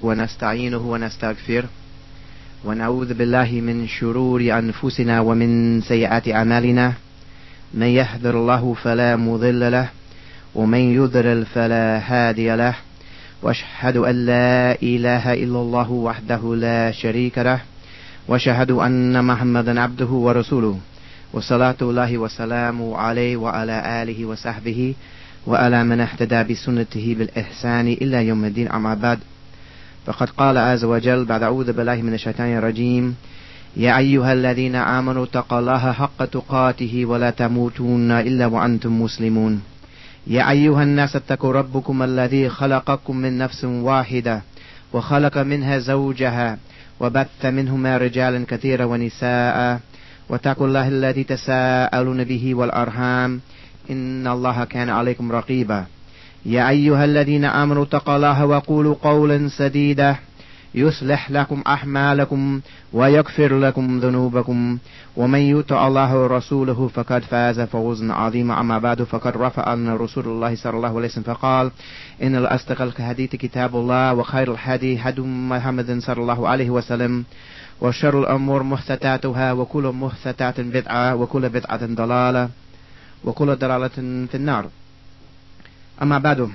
ونستعينه ونستغفره ونعوذ بالله من شرور أنفسنا ومن سيئات أعمالنا من يهد الله فلا مضل له ومن يضلل فلا هادي له وأشهد أن لا إله إلا الله وحده لا شريك له وأشهد أن محمدا عبده ورسوله وصلاة الله وسلامه عليه وعلى آله وصحبه وعلى من اهتدى بسنته بالإحسان إلى يوم الدين. أما بعد، فقد قال عز وجل بعد أعوذ بالله من الشيطان الرجيم: يا أيها الذين آمنوا اتقوا الله حق تقاته ولا تموتن إلا وأنتم مسلمون. يا أيها الناس اتقوا ربكم الذي خلقكم من نفس واحدة وخلق منها زوجها وبث منهما رجالا كثيرا ونساء واتقوا الله الذي تساءلون به والأرحام إن الله كان عليكم رقيبا. يا أيها الذين آمنوا اتقوا الله وقولوا قولا سديدا يصلح لكم أعمالكم ويغفر لكم ذنوبكم ومن يطع الله ورسوله فقد فاز فوزا عظيما. أما بعد، فقد رفع عنا رسول الله صلى الله عليه وسلم فقال: إن الأصدق الحديث كتاب الله وخير الهدي هدي محمد صلى الله عليه وسلم وشر الأمور محدثاتها وكل محدثات بدعة وكل بدعة ضلالة وكل ضلالة في النار. أما بعد،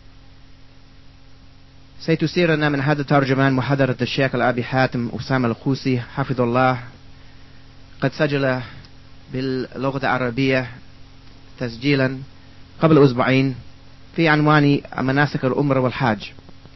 سيتسيرنا من هذا الترجمان محاضرة الشيخ الأبي حاتم أسامة الخوسي حفظه الله، قد سجل باللغة العربية تسجيلا قبل أسبوعين في عنوان مناسك العمرة والحاج.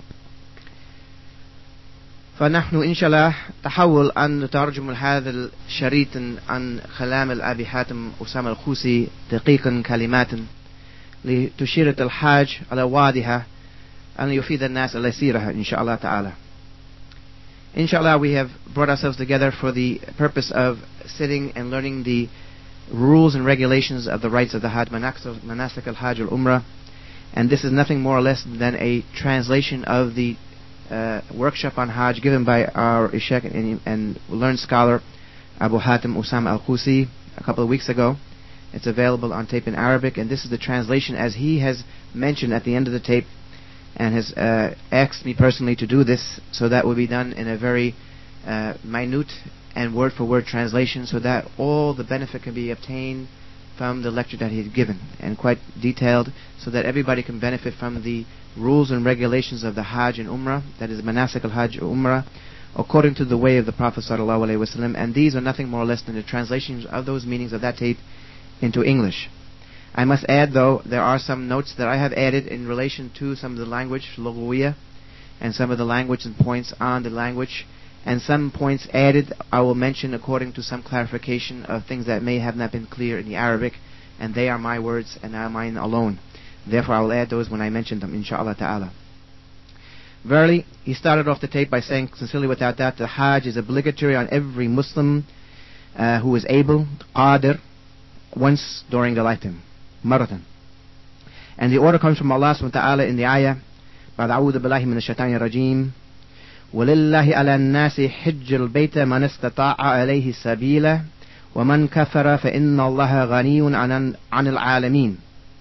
فنحن إن شاء الله تحول أن نترجم هذا الشريط عن كلام الأبي حاتم أسامة الخوسي دقيقا كلمات لتشير الحاج على واضحة أن يفيد الناس على سيرها إن شاء الله تعالى. Inshallah, we have brought ourselves together for the purpose of sitting and learning the rules and regulations of the rites of the Hajj, Manasik al-Hajj al-Umrah, and this is nothing more or less than a translation of the workshop on Hajj given by our Ishaq and learned scholar Abu Hatim Usama al-Qusi a couple of weeks ago. It's available on tape in Arabic, and this is the translation as he has mentioned at the end of the tape, and has asked me personally to do this, so that will be done in a very minute and word-for-word translation, so that all the benefit can be obtained from the lecture that he had given, and quite detailed, so that everybody can benefit from the rules and regulations of the Hajj and Umrah, that is Manasik al-Hajj or Umrah, according to the way of the Prophet ﷺ. And these are nothing more or less than the translations of those meanings of that tape into English. I must add, though, there are some notes that I have added in relation to some of the language, Lughawiyya, and some of the language and points on the language, and some points added I will mention according to some clarification of things that may have not been clear in the Arabic, and they are my words and are mine alone. Therefore I will add those when I mention them, inshaAllah ta'ala. Verily, he started off the tape by saying sincerely without doubt the Hajj is obligatory on every Muslim who is able, qadir, once during the lifetime, maratan. And the order comes from Allah subhanahu wa ta'ala in the ayah, بعد أعوذ بالله من الشيطان الرجيم: ولله على الناس حج البيت من استطاع عليه سبيلا ومن كفر فإن الله غني عن العالمين.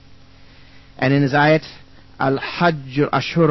And in his ayat, الحج أشهر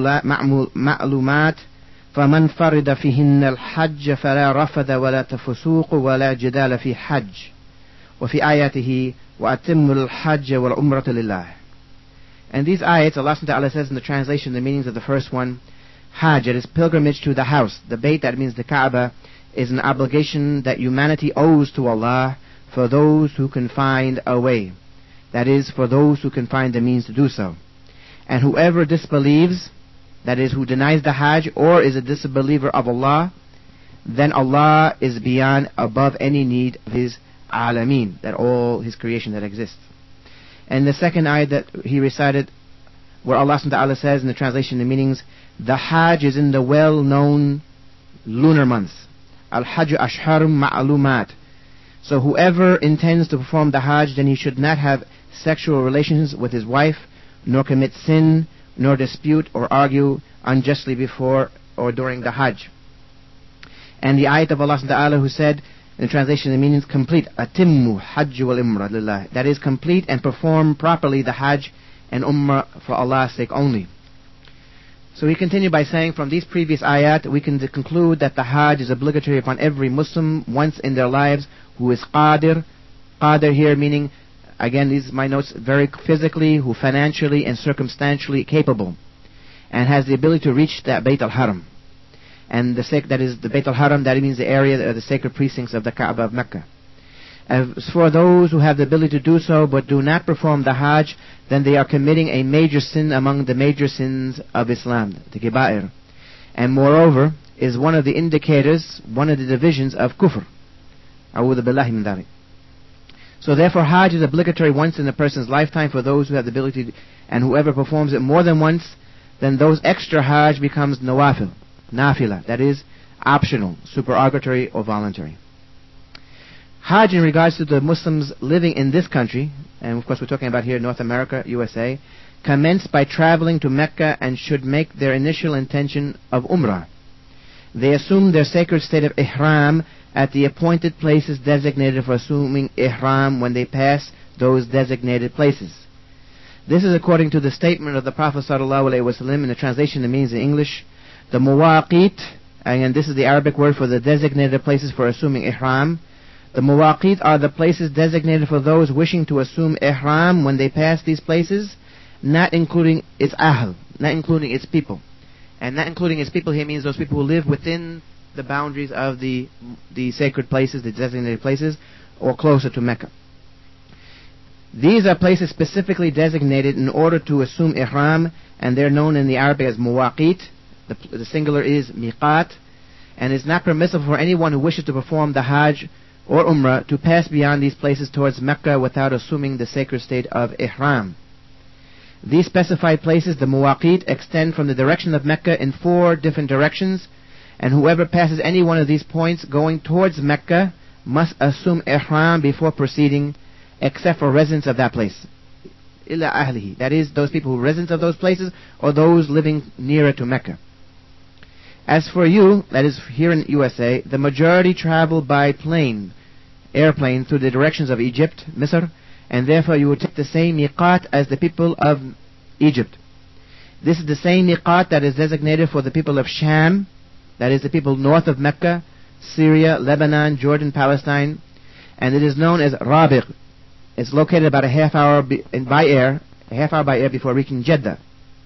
معلومات فمن فرد فيهن الحج فلا رفث ولا تفسوق ولا جدال في حج. وفي آياته وأتم الحج والعمرة لله. And these ayats, Allah subhanahu wa ta'ala says in the translation, the meanings of the first one, Hajj, it is pilgrimage to the house. The Bayt, that means the Kaaba, is an obligation that humanity owes to Allah for those who can find a way. That is, for those who can find the means to do so. And whoever disbelieves, that is, who denies the Hajj or is a disbeliever of Allah, then Allah is beyond, above any need of His Alameen, that all His creation that exists. And the second ayat that he recited, where Allah subhanahu wa ta'ala says in the translation, the meanings, the Hajj is in the well-known lunar months. Al-Hajj Ashharum Ma'lumat. So whoever intends to perform the Hajj, then he should not have sexual relations with his wife, nor commit sin, nor dispute or argue unjustly before or during the Hajj. And the ayat of Allah subhanahu wa ta'ala who said, in the translation, it means complete. Atimmu hajj wal umrah lillah. That is, complete and perform properly the Hajj and Umrah for Allah's sake only. So we continue by saying from these previous ayat we can conclude that the Hajj is obligatory upon every Muslim once in their lives who is qadir. Qadir here meaning, again these are my notes, very physically, who financially and circumstantially capable, and has the ability to reach that Bayt al-Haram. And that is the Bayt al-Haram, that means the area, the sacred precincts of the Kaaba of Mecca. As for those who have the ability to do so but do not perform the Hajj, then they are committing a major sin among the major sins of Islam, the Kiba'ir. And moreover, is one of the indicators, one of the divisions of Kufr. A'udhu billahi min dhalik. So therefore Hajj is obligatory once in a person's lifetime for those who have the ability to, and whoever performs it more than once, then those extra Hajj becomes nawafil, nafila, that is optional, supererogatory or voluntary. Hajj in regards to the Muslims living in this country, and of course we're talking about here North America, USA, commence by traveling to Mecca and should make their initial intention of Umrah. They assume their sacred state of Ihram at the appointed places designated for assuming Ihram when they pass those designated places. This is according to the statement of the Prophet ﷺ in the translation that means in English, the Muwaqit, and this is the Arabic word for the designated places for assuming Ihram. The Muwaqit are the places designated for those wishing to assume Ihram when they pass these places, not including its Ahl, not including its people. And not including its people here means those people who live within the boundaries of the sacred places, the designated places, or closer to Mecca. These are places specifically designated in order to assume Ihram, and they're known in the Arabic as Muwaqit. The singular is Miqat, and it's not permissible for anyone who wishes to perform the Hajj or Umrah to pass beyond these places towards Mecca without assuming the sacred state of Ihram. These specified places, the Muwaqit, extend from the direction of Mecca in 4 different directions, and whoever passes any one of these points going towards Mecca must assume Ihram before proceeding, except for residents of that place. Illa ahlihi, that is, those people who are residents of those places or those living nearer to Mecca. As for you, that is here in USA, the majority travel by airplane through the directions of Egypt, Misr, and therefore you will take the same miqat as the people of Egypt. This is the same miqat that is designated for the people of Sham, that is the people north of Mecca, Syria, Lebanon, Jordan, Palestine, and it is known as Rabiq. It's located about a half hour by air before reaching Jeddah.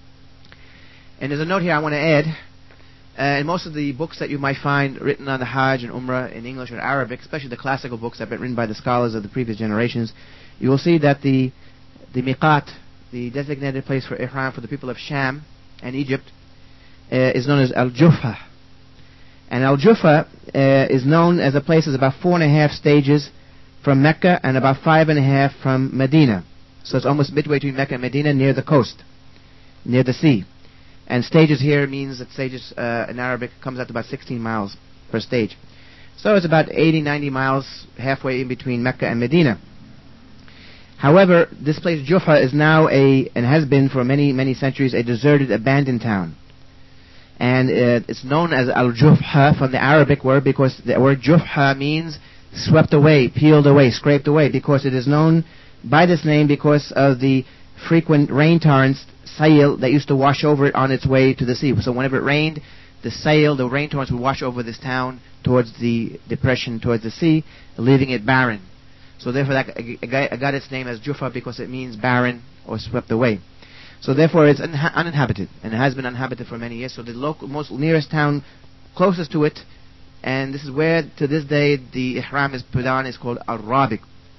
And there's a note here I want to add. In most of the books that you might find written on the Hajj and Umrah in English or Arabic, especially the classical books that have been written by the scholars of the previous generations, you will see that the miqat, the designated place for Ihram for the people of Sham and Egypt, is known as Al-Jufa. And Al-Jufa is known as a place that's about 4.5 stages from Mecca and about 5.5 from Medina. So it's almost midway between Mecca and Medina, near the coast, near the sea. And stages here means that stages in Arabic comes out to about 16 miles per stage. So it's about 80-90 miles halfway in between Mecca and Medina. However, this place Jufa is now and has been for many centuries, a deserted, abandoned town. And it's known as Al-Jufha from the Arabic word because the word Jufha means swept away, peeled away, scraped away, because it is known by this name because of the frequent rain torrents, sail, that used to wash over it on its way to the sea. So whenever it rained, the rain torrents would wash over this town towards the depression, towards the sea, leaving it barren. So therefore it got its name as Jufa because it means barren or swept away. So therefore it's uninhabited, and it has been uninhabited for many years. So the most nearest town closest to it, and this is where to this day the Ihram is put on, is called Al-Rabiq.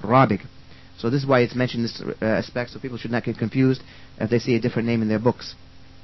So this is why it's mentioned in this aspect, so people should not get confused if they see a different name in their books.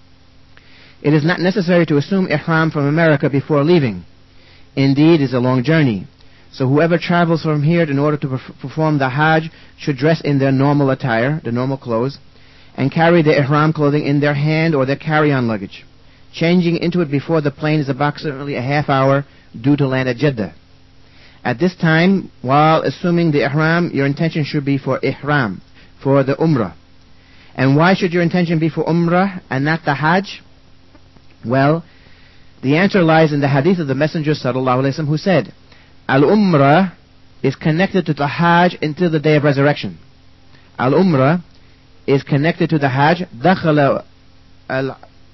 It is not necessary to assume Ihram from America before leaving. Indeed, it is a long journey. So whoever travels from here in order to perform the Hajj should dress in their normal attire, the normal clothes, and carry their Ihram clothing in their hand or their carry-on luggage. Changing into it before the plane is approximately a half hour due to land at Jeddah. At this time, while assuming the Ihram, your intention should be for Ihram, for the Umrah. And why should your intention be for Umrah and not the Hajj? Well, the answer lies in the hadith of the Messenger ﷺ who said, Al-Umrah is connected to the Hajj until the day of resurrection. Al-Umrah is connected to the Hajj. دَخَلَ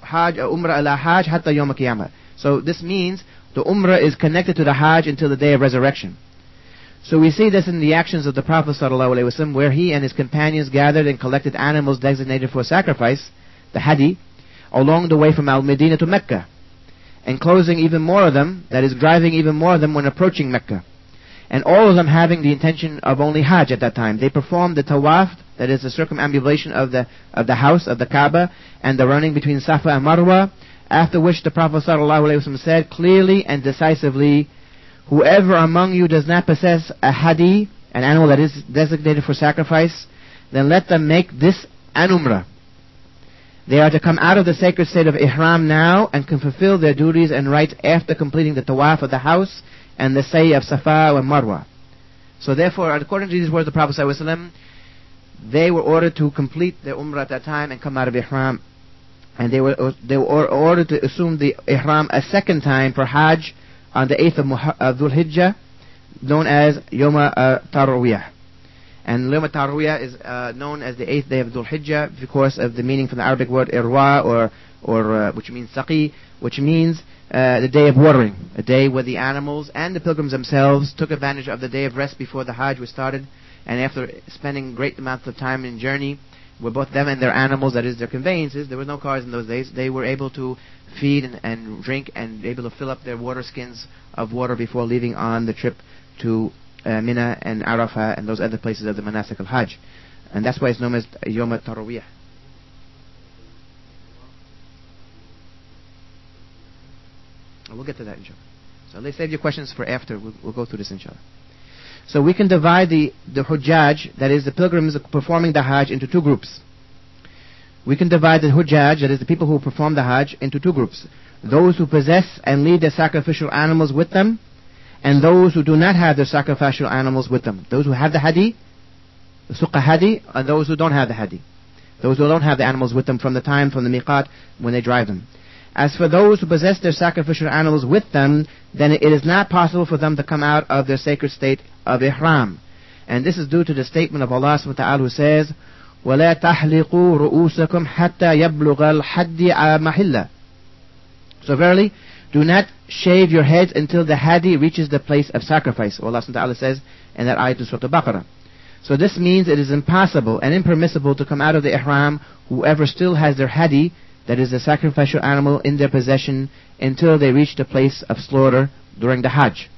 Hajj Umrah ala Hajj hatta Yawm al-Qiyamah. So this means the Umrah is connected to the Hajj until the day of resurrection. So we see this in the actions of the Prophet ﷺ, where he and his companions gathered and collected animals designated for sacrifice, the hadi, along the way from Al-Medina to Mecca, enclosing even more of them, that is, driving even more of them when approaching Mecca. And all of them having the intention of only Hajj at that time. They performed the tawaf, that is the circumambulation of the house, of the Kaaba, and the running between Safa and Marwa, after which the Prophet ﷺ said clearly and decisively, whoever among you does not possess a hadi, an animal that is designated for sacrifice, then let them make this an umrah. They are to come out of the sacred state of ihram now and can fulfill their duties and rights after completing the tawaf of the house and the say of Safa and Marwa. So therefore, according to these words of the Prophet ﷺ, they were ordered to complete their umrah at that time and come out of ihram. And they were ordered to assume the ihram a second time for Hajj on the 8th of Dhul Hijjah, known as Yawm Tarwiyah. And Yawm Tarwiyah is known as the 8th day of Dhul Hijjah because of the meaning from the Arabic word irwa, or which means saqi, which means the day of watering, a day where the animals and the pilgrims themselves took advantage of the day of rest before the Hajj was started, and after spending great amounts of time in journey, where both them and their animals, that is their conveyances, there were no cars in those days, they were able to feed and drink and able to fill up their water skins of water before leaving on the trip to Mina and Arafah and those other places of the Manasik al-Hajj. And that's why it's known as Yawm al-Tarawiyah. We'll get to that, inshallah. So let's save your questions for after. We'll go through this, inshallah. So we can divide the Hujjaj, that is the pilgrims performing the Hajj, into two groups. We can divide the Hujjaj, that is the people who perform the Hajj, into two groups. Those who possess and lead their sacrificial animals with them, and those who do not have their sacrificial animals with them. Those who have the Hadi, the Suqqa Hadi, and those who don't have the Hadi. Those who don't have the animals with them from the Miqat, when they drive them. As for those who possess their sacrificial animals with them, then it is not possible for them to come out of their sacred state of ihram. And this is due to the statement of Allah subhanahu wa ta'ala who says, وَلَا تَحْلِقُوا رُؤُوسَكُمْ حَتَّى يَبْلُغَ الْحَدِّ مَحِلَّ. So verily, do not shave your heads until the hadi reaches the place of sacrifice. Allah subhanahu wa ta'ala says in that ayat of Surah Al-Baqarah. So this means it is impossible and impermissible to come out of the ihram whoever still has their hadi, that is the sacrificial animal, in their possession until they reach the place of slaughter during the Hajj.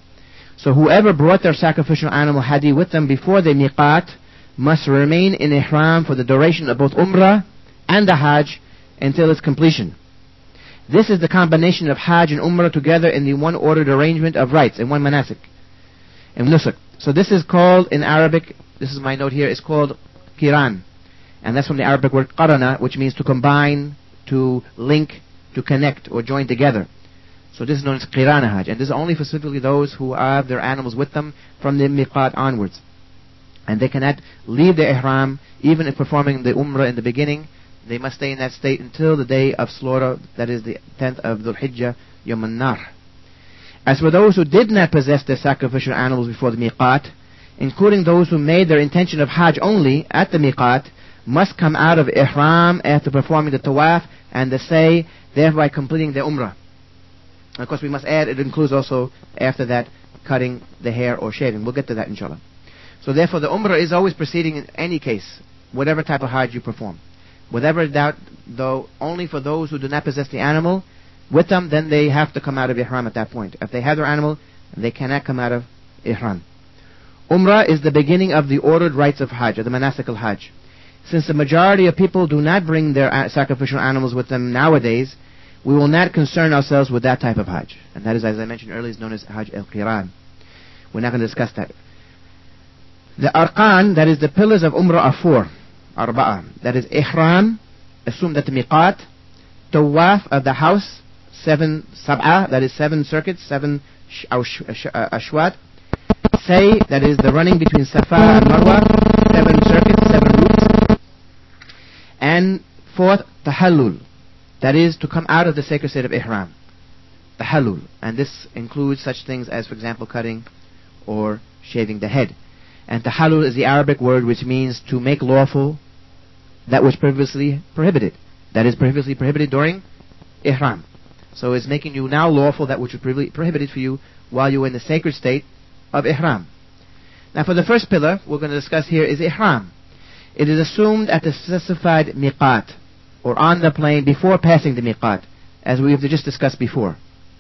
So whoever brought their sacrificial animal hadi with them before the miqat must remain in ihram for the duration of both umrah and the Hajj until its completion. This is the combination of Hajj and umrah together in the one ordered arrangement of rites in one manasik, in nusuk. So this is called in Arabic, this is my note here, it's called qiran. And that's from the Arabic word qarana, which means to combine, to link, to connect, or join together. So this is known as qirana hajj. And this is only for specifically those who have their animals with them from the miqat onwards. And they cannot leave the ihram, even if performing the umrah in the beginning. They must stay in that state until the day of slaughter, that is the 10th of Dhul Hijjah, Yawm al-Nar. As for those who did not possess their sacrificial animals before the miqat, including those who made their intention of hajj only at the miqat, must come out of ihram after performing the tawaf and the say, thereby completing their umrah. And of course we must add, it includes also after that cutting the hair or shaving. We'll get to that inshallah. So therefore the umrah is always proceeding in any case, whatever type of hajj you perform. Without doubt, though, only for those who do not possess the animal with them, then they have to come out of ihram at that point. If they have their animal, they cannot come out of ihram. Umrah is the beginning of the ordered rites of hajj, of the manasik al-hajj. Since the majority of people do not bring their sacrificial animals with them nowadays, we will not concern ourselves with that type of hajj. And that is, as I mentioned earlier, is known as hajj al-qiran. We're not going to discuss that. The arqan, that is the pillars of umrah, are four. Arba'ah. That is ihram, assume that the miqat, tawaf of the house, sab'ah, that is 7 circuits, 7 ashwat. Say, that is the running between Safa and Marwa, 7 circuits, 7 routes. And fourth, tahallul, that is to come out of the sacred state of ihram. Tahallul. And this includes such things as, for example, cutting or shaving the head. And tahallul is the Arabic word which means to make lawful that was previously prohibited. that is previously prohibited during ihram. So it's making you now lawful that which was prohibited for you while you were in the sacred state of ihram. Now for the first pillar we're going to discuss here is ihram. It is assumed at the specified miqat, or on the plane before passing the miqat, as we have just discussed before.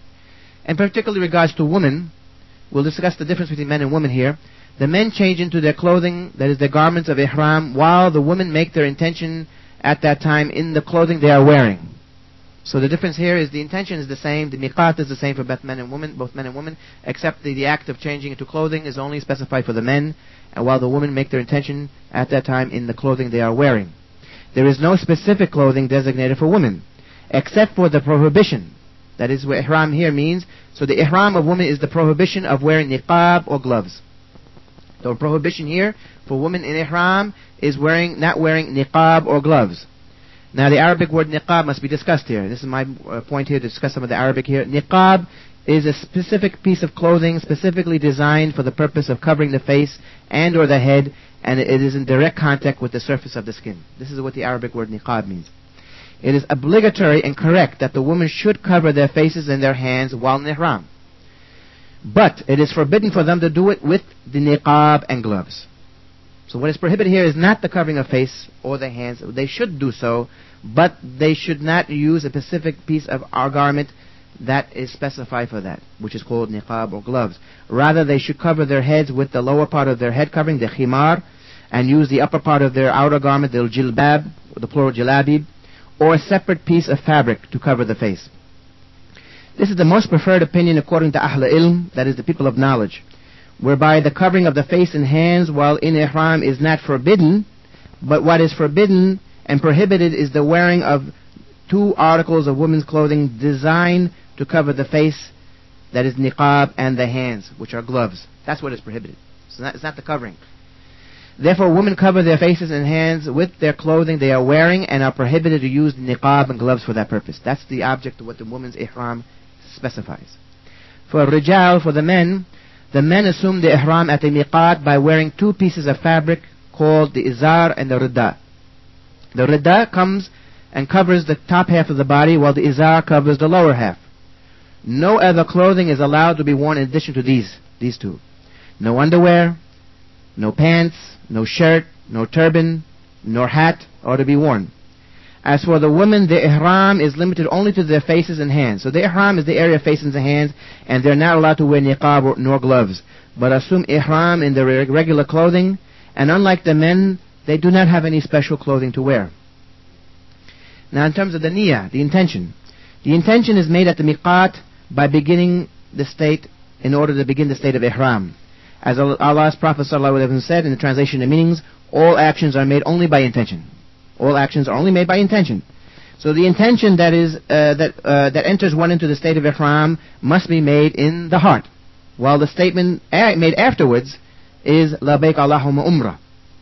And particularly regards to women, we'll discuss the difference between men and women here. The men change into their clothing, that is the garments of ihram, while the women make their intention at that time in the clothing they are wearing. So the difference here is the intention is the same, the miqat is the same for both men and women, except the act of changing into clothing is only specified for the men, and while the women make their intention at that time in the clothing they are wearing. There is no specific clothing designated for women, except for the prohibition. That is what ihram here means. So the ihram of women is the prohibition of wearing niqab or gloves. The prohibition here for women in ihram is not wearing niqab or gloves. Now the Arabic word niqab must be discussed here. This is my point here to discuss some of the Arabic here. Niqab is a specific piece of clothing specifically designed for the purpose of covering the face and or the head, and it is in direct contact with the surface of the skin. This is what the Arabic word niqab means. It is obligatory and correct that the women should cover their faces and their hands while in ihram. But it is forbidden for them to do it with the niqab and gloves. So what is prohibited here is not the covering of face or the hands. They should do so, but they should not use a specific piece of our garment that is specified for that, which is called niqab or gloves. Rather, they should cover their heads with the lower part of their head covering, the khimar, and use the upper part of their outer garment, the jilbab, or the plural jalabib, or a separate piece of fabric to cover the face. This is the most preferred opinion according to Ahl Ilm, that is the people of knowledge, whereby the covering of the face and hands while in ihram is not forbidden, but what is forbidden and prohibited is the wearing of two articles of women's clothing designed to cover the face, that is niqab, and the hands, which are gloves. That's what is prohibited. So it's not the covering. Therefore, women cover their faces and hands with their clothing they are wearing and are prohibited to use niqab and gloves for that purpose. That's the object of what the woman's ihram specifies. For rijal, for the men assume the ihram at the miqat by wearing two pieces of fabric called the izar and the rida. The rida comes and covers the top half of the body, while the izar covers the lower half. No other clothing is allowed to be worn in addition to these two. No underwear, no pants, no shirt, no turban, nor hat are to be worn. As for the women, the ihram is limited only to their faces and hands. So the ihram is the area of faces and hands, and they're not allowed to wear niqab nor gloves, but assume ihram in their regular clothing, and unlike the men, they do not have any special clothing to wear. Now in terms of the niyyah, the intention is made at the miqat by beginning the state, in order to begin the state of ihram. As Allah's Prophet ﷺ said in the translation of meanings, all actions are made only by intention. All actions are only made by intention. So the intention that enters one into the state of ihram must be made in the heart, while the statement made afterwards is labbaik Allahumma umrah.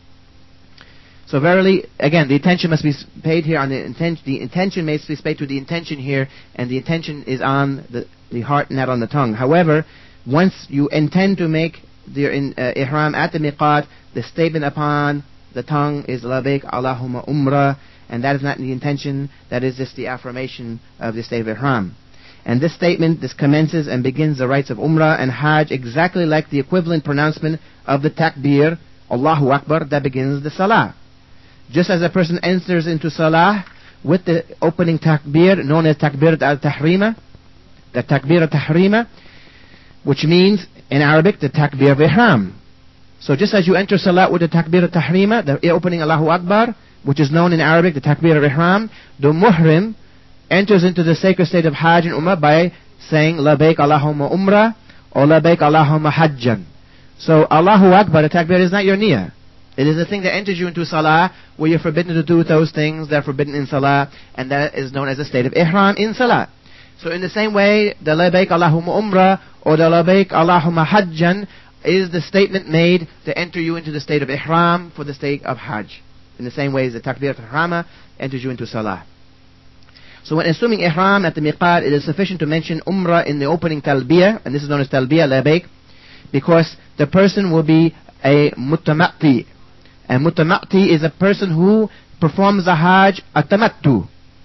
So verily, again, the attention must be paid here on the intention. The intention must be paid to the intention here, and the intention is on the heart, not on the tongue. However, once you intend to make the ihram at the miqat, the statement upon the tongue is labbaik Allahumma umrah, and that is not the intention. That is just the affirmation of the state of ihram. And this statement, this commences and begins the rites of umrah and hajj exactly like the equivalent pronouncement of the takbir, Allahu Akbar, that begins the salah. Just as a person enters into salah with the opening takbir known as takbir al-tahrima, the takbir al-tahrima, which means in Arabic the takbir of ihram. So just as you enter salah with the takbir al-tahrima, the opening Allahu Akbar, which is known in Arabic the takbir al-ihram, the muhrim enters into the sacred state of hajj and umrah by saying labbaik Allahumma umrah or labbaik Allahumma hajjan. So Allahu Akbar, the takbir, is not your niyyah. It is the thing that enters you into salah, where you're forbidden to do those things that are forbidden in salah, and that is known as the state of ihram in salah. So in the same way, the labbaik Allahumma umrah or the labbaik Allahumma hajjan is the statement made to enter you into the state of ihram for the state of hajj. In the same way as the takbir al-ihrama enters you into salah. So when assuming ihram at the miqat, it is sufficient to mention umrah in the opening talbiyah, and this is known as talbiyah labbaik, because the person will be a mutamatti. And mutamatti is a person who performs the hajj at-tamattu.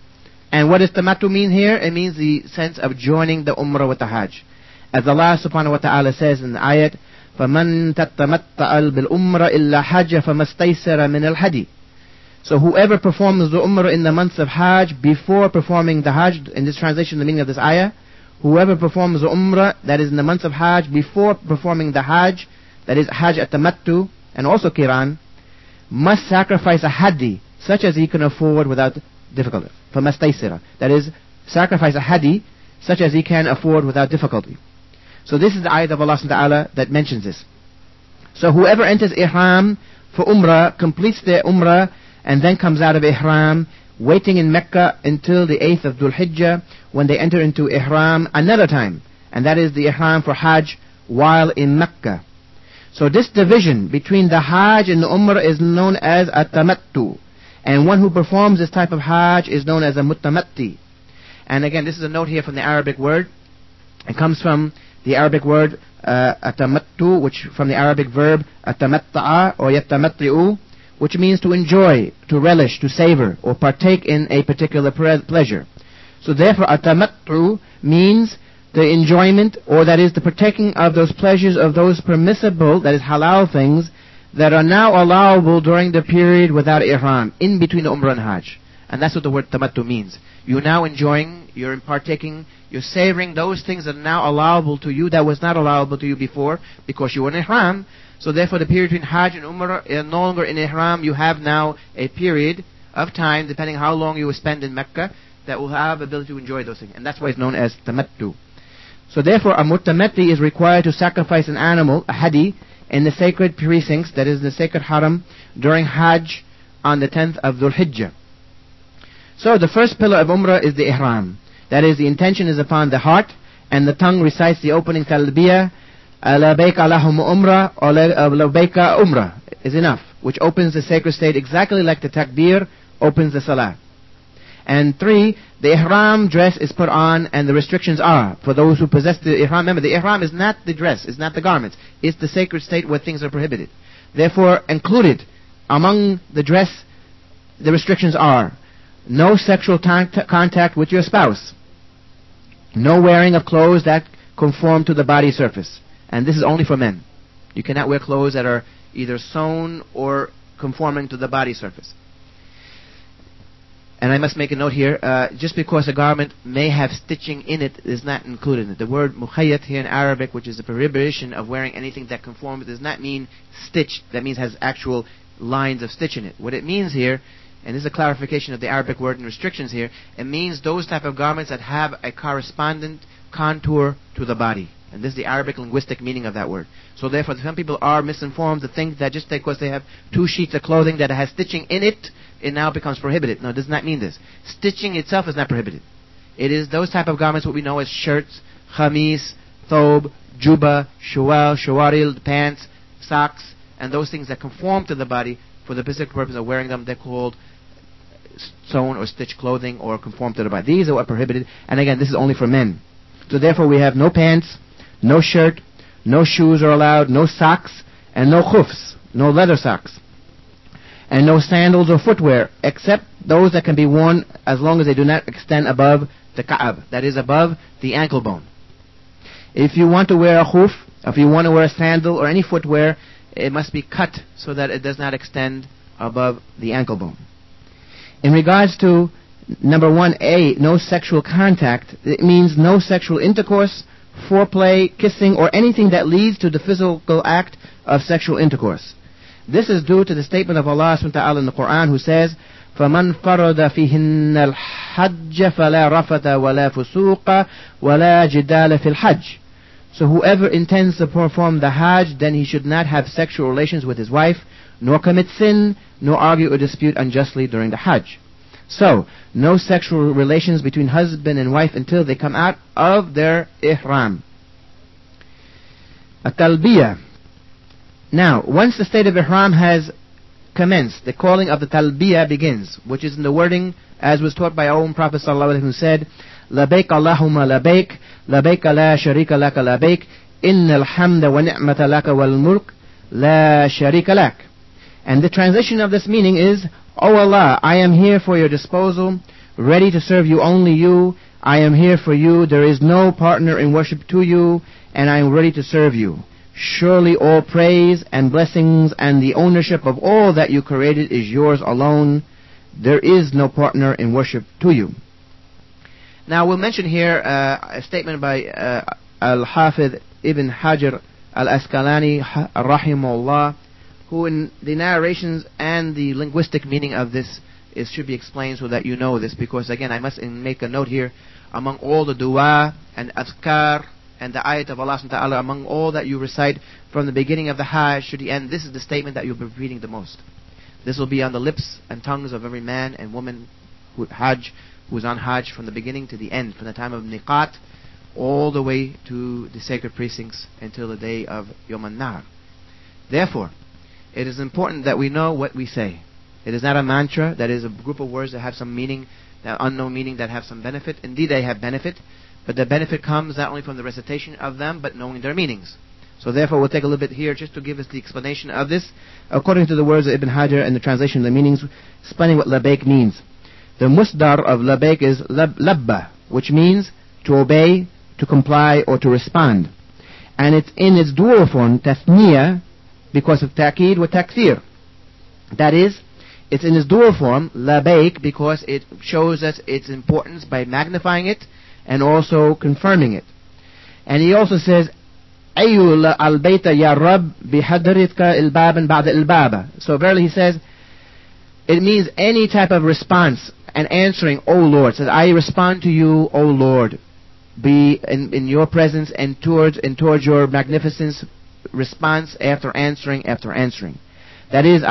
And what does tamattu mean here? It means the sense of joining the umrah with the hajj. As Allah subhanahu wa ta'ala says in the ayat, فَمَن تَتَّمَتَّعَ بِالْأُمْرَ إِلَّا حَجَّ فَمَسْتَيْسَرَ مِنَ الْحَدِي. So whoever performs the umrah in the months of hajj before performing the hajj, in this translation the meaning of this ayah, whoever performs the umrah, that is in the months of hajj, before performing the hajj, that is hajj at-tamattu, and also qiran, must sacrifice a hadi, such as he can afford without difficulty. فَمَسْتَيْسِرَ. That is, sacrifice a hadi, such as he can afford without difficulty. So this is the ayat of Allah subhanahu wa ta'ala that mentions this. So whoever enters ihram for umrah, completes their umrah, and then comes out of ihram, waiting in Mecca until the 8th of Dhul Hijjah, when they enter into ihram another time, and that is the ihram for hajj while in Mecca. So this division between the hajj and the umrah is known as at-tamattu, and one who performs this type of hajj is known as a mutamatti. And again, this is a note here from the Arabic word. It comes from the Arabic word atamattu, which from the Arabic verb atamatta'a or yattamatti'u, which means to enjoy, to relish, to savor, or partake in a particular pleasure. So therefore atamattu means the enjoyment, or that is the partaking of those pleasures of those permissible, that is halal things, that are now allowable during the period without ihram, in between the umrah and hajj. And that's what the word tamattu means. You're now enjoying, you're partaking, you're savoring those things that are now allowable to you that was not allowable to you before because you were in ihram. So therefore the period between hajj and umrah is no longer in ihram. You have now a period of time, depending how long you will spend in Mecca, that will have ability to enjoy those things. And that's why it's known as tamattu. So therefore a mutamatti is required to sacrifice an animal, a hadi, in the sacred precincts, that is the sacred haram, during hajj on the 10th of Dhul Hijjah. So the first pillar of umrah is the ihram. That is, the intention is upon the heart, and the tongue recites the opening talbiyah, labayka Allahumma umrah, or labayka umrah, is enough, which opens the sacred state exactly like the takbir opens the salah. And 3, the ihram dress is put on, and the restrictions are, for those who possess the ihram, remember the ihram is not the dress, it's not the garments, it's the sacred state where things are prohibited. Therefore, included among the dress, the restrictions are, no sexual contact with your spouse, no wearing of clothes that conform to the body surface, and this is only for men. You cannot wear clothes that are either sewn or conforming to the body surface. And I must make a note here, just because a garment may have stitching in it is not included in it. The word mukhayyat here in Arabic, which is a prohibition of wearing anything that conforms, does not mean stitched. That means has actual lines of stitch in it. What it means here, and this is a clarification of the Arabic word and restrictions here, it means those type of garments that have a correspondent contour to the body. And this is the Arabic linguistic meaning of that word. So therefore, some people are misinformed to think that just because they have 2 sheets of clothing that has stitching in it, it now becomes prohibited. No, it does not mean this. Stitching itself is not prohibited. It is those type of garments what we know as shirts, khamis, thob, juba, shuwal, shawaril, pants, socks, and those things that conform to the body for the specific purpose of wearing them. They're called sewn or stitched clothing or conform to the body. These are what are prohibited. And again, this is only for men. So therefore we have no pants, no shirt, no shoes are allowed, no socks, and no khufs, no leather socks, and no sandals or footwear, except those that can be worn as long as they do not extend above the ka'ab, that is above the ankle bone. If you want to wear a khuf, if you want to wear a sandal or any footwear, it must be cut so that it does not extend above the ankle bone. In regards to number 1A, no sexual contact, it means no sexual intercourse, foreplay, kissing, or anything that leads to the physical act of sexual intercourse. This is due to the statement of Allah subhanahu wa ta'ala in the Quran, who says, فَمَنْ فَرَضَ فِيهِنَّ الْحَجَّ فَلَا رَفَثَ وَلَا فُسُوقَ وَلَا جِدَالَ فِي الْحَجِّ. So whoever intends to perform the Hajj, then he should not have sexual relations with his wife, nor commit sin, nor argue or dispute unjustly during the Hajj. So, no sexual relations between husband and wife until they come out of their ihram. At-talbiyah. Now, once the state of ihram has commenced, the calling of the talbiyah begins, which is in the wording as was taught by our own Prophet ﷺ, who said, لَبَيْكَ اللَّهُمَّ لَبَيْكَ لَبَيْكَ لَا شَرِيكَ لَكَ لَبَيْكَ إِنَّ الْحَمْدَ وَنِعْمَةَ لَكَ وَالْمُلْكَ لَا شَرِيكَ لَكَ. And the translation of this meaning is, O Allah, I am here for your disposal. ready to serve you, only you. I am here for you. There is no partner in worship to you, and I am ready to serve you. Surely all praise and blessings and the ownership of all that you created is yours alone. There is no partner in worship to you. Now we'll mention here a statement by Al-Hafidh Ibn Hajar Al-Asqalani rahimahullah, who in the narrations and the linguistic meaning of this should be explained so that you know this, because again I must make a note here, among all the dua and azkar and the ayat of Allah subhanahu wa ta'ala, among all that you recite from the beginning of the Hajj to the end, this is the statement that you'll be repeating the most. This will be on the lips and tongues of every man and woman who is on Hajj from the beginning to the end, from the time of Miqat all the way to the sacred precincts until the day of Yawm al-Nahr. Therefore, it is important that we know what we say. It is not a mantra, that is a group of words that have some meaning, that unknown meaning, that have some benefit. Indeed, they have benefit, but the benefit comes not only from the recitation of them, but knowing their meanings. So therefore, we'll take a little bit here just to give us the explanation of this. According to the words of Ibn Hajar and the translation of the meanings, explaining what labayk means. The musdar of labayk is labba, which means to obey, to comply, or to respond. And it's in its dual form, tathniya, because of ta'keed wa takthir. That is, it's in its dual form, labayk, because it shows us its importance by magnifying it and also confirming it. And he also says, Ayyul al-bayta ya Rabb bihadritka il-baban ba'da il-baba. So verily he says, it means any type of response and answering, O Lord. It says, I respond to you, O Lord. Be in your presence and towards your magnificence, response after answering after answering. That is,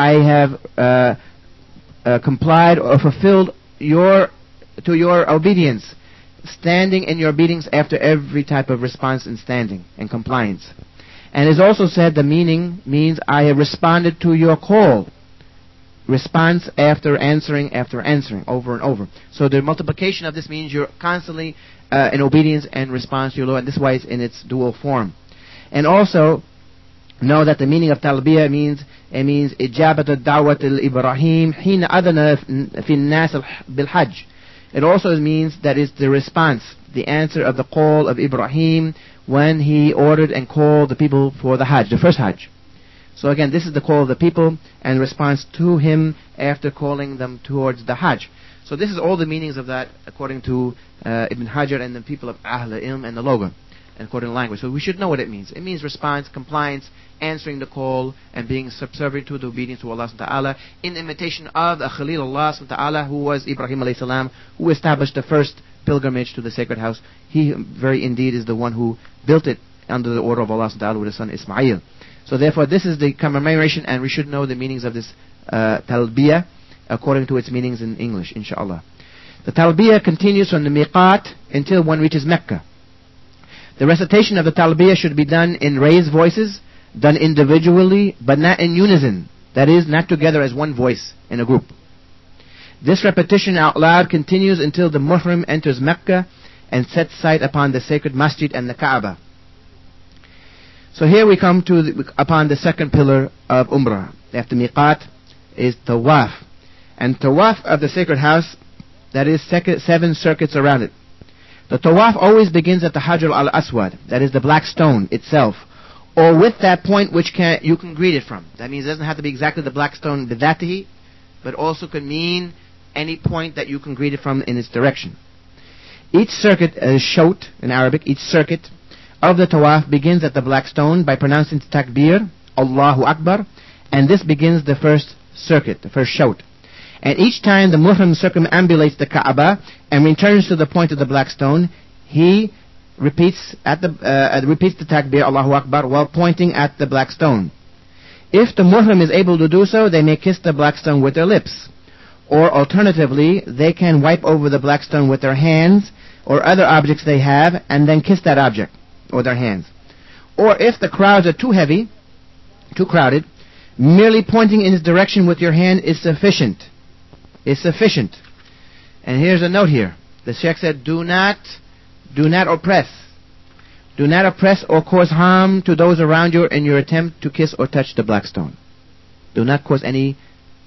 I have complied or fulfilled your obedience, standing in your obedience after every type of response and standing and compliance. And it is also said the meaning means I have responded to your call. Response after answering, over and over. So the multiplication of this means you're constantly in obedience and response to your Lord, and this is why it's in its dual form. And also, know that the meaning of talbiyah means ijabat al-da'wat al-Ibrahim hina adana fi nas bil-hajj. It also means that is the response, the answer of the call of Ibrahim when he ordered and called the people for the Hajj, the first Hajj. So again, this is the call of the people and response to him after calling them towards the Hajj. So this is all the meanings of that according to Ibn Hajar and the people of Ahl al-Ilm and the Loga, and according to language. So we should know what it means. It means response, compliance, answering the call, and being subservient to the obedience to Allah subhanahu wa ta'ala, in imitation of the Khalil Allah subhanahu wa ta'ala, who was Ibrahim alayhi salam, who established the first pilgrimage to the sacred house. He very indeed is the one who built it under the order of Allah subhanahu wa ta'ala with his son Ismail. So therefore this is the commemoration, and we should know the meanings of this talbiyah according to its meanings in English, inshallah. The talbiyah continues from the miqat until one reaches Mecca. The recitation of the talbiyah should be done in raised voices, done individually, but not in unison. That is, not together as one voice in a group. This repetition out loud continues until the muhrim enters Mecca and sets sight upon the sacred masjid and the Kaaba. So here we come upon the second pillar of Umrah. After miqat is tawaf. And tawaf of the sacred house, that is 7 circuits around it. The tawaf always begins at the Hajar al-Aswad, that is the black stone itself, or with that point which you can greet it from. That means it doesn't have to be exactly the black stone bidatihi, but also can mean any point that you can greet it from in its direction. Each circuit is shawt in Arabic. Each circuit of the tawaf begins at the black stone by pronouncing takbir, Allahu Akbar, and this begins the first circuit, the first shawt. And each time the muhrim circumambulates the Kaaba and returns to the point of the black stone, he repeats the takbir, Allahu Akbar, while pointing at the black stone. If the muhrim is able to do so, they may kiss the black stone with their lips. Or alternatively, they can wipe over the black stone with their hands or other objects they have and then kiss that object or their hands. Or if the crowds are too heavy, too crowded, merely pointing in its direction with your hand is sufficient. Is sufficient. And here's a note here. The Sheikh said, do not oppress. Do not oppress or cause harm to those around you in your attempt to kiss or touch the black stone. Do not cause any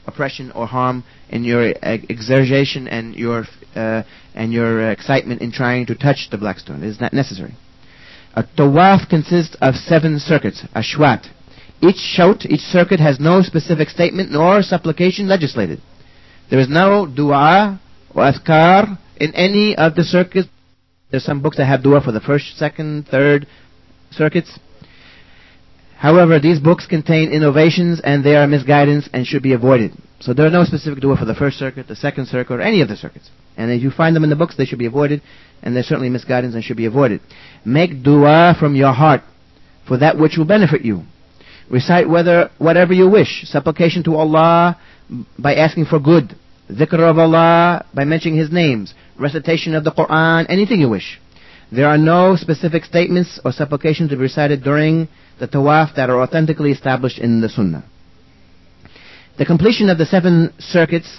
oppression or harm in your exertion and your excitement in trying to touch the black stone. It is not necessary. A tawaf consists of 7 circuits, ashwat. Each circuit has no specific statement nor supplication legislated. There is no dua or adhkar in any of the circuits. There's some books that have dua for the first, second, third circuits. However, these books contain innovations and they are misguidance and should be avoided. So there are no specific dua for the first circuit, the second circuit, or any of the circuits. And if you find them in the books, they should be avoided, and they're certainly misguidance and should be avoided. Make dua from your heart for that which will benefit you. Recite whatever you wish. Supplication to Allah by asking for good. Dhikr of Allah by mentioning His names. Recitation of the Quran, anything you wish. There are no specific statements or supplications to be recited during the tawaf that are authentically established in the Sunnah. The completion of the 7 circuits,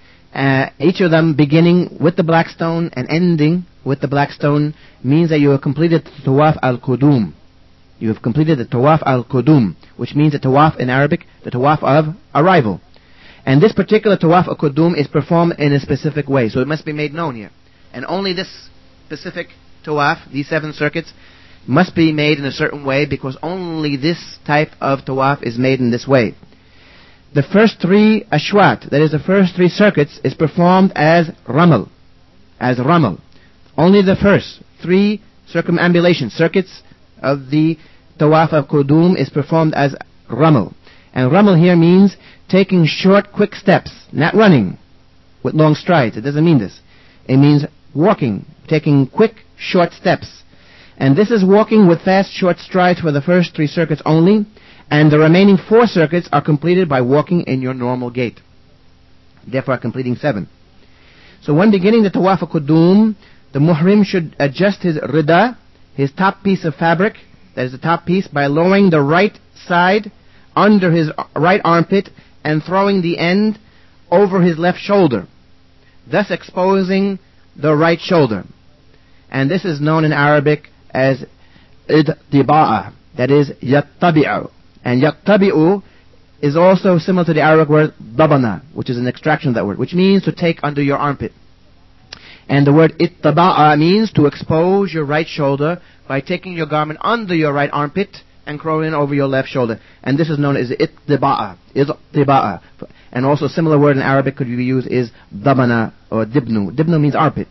each of them beginning with the black stone and ending with the black stone, means that you have completed the tawaf al-qudum. You have completed the tawaf al-qudum, which means the tawaf in Arabic, the tawaf of arrival. And this particular tawaf al-qudum is performed in a specific way, so it must be made known here. And only this specific tawaf, these 7 circuits, must be made in a certain way, because only this type of tawaf is made in this way. The first 3 ashwat, that is the first 3 circuits, is performed as ramal. As ramal. Only the first 3 circumambulation circuits of the tawaf of qudum is performed as ramal. And ramal here means taking short, quick steps, not running with long strides. It doesn't mean this. It means walking, taking quick, short steps. And this is walking with fast, short strides for the first 3 circuits only, and the remaining 4 circuits are completed by walking in your normal gait. Therefore, completing 7. So when beginning the tawaf al-qudum, the muhrim should adjust his rida, his top piece of fabric, that is the top piece, by lowering the right side under his right armpit and throwing the end over his left shoulder, thus exposing the right shoulder. And this is known in Arabic as idtiba'a, that is yattabi'u. And yattabi'u is also similar to the Arabic word dabana, which is an extraction of that word, which means to take under your armpit. And the word ittaba'a means to expose your right shoulder by taking your garment under your right armpit and crawling over your left shoulder. And this is known as ittiba'a. Ittiba'a. And also a similar word in Arabic could be used is dabana or dibnu. Dibnu means armpit.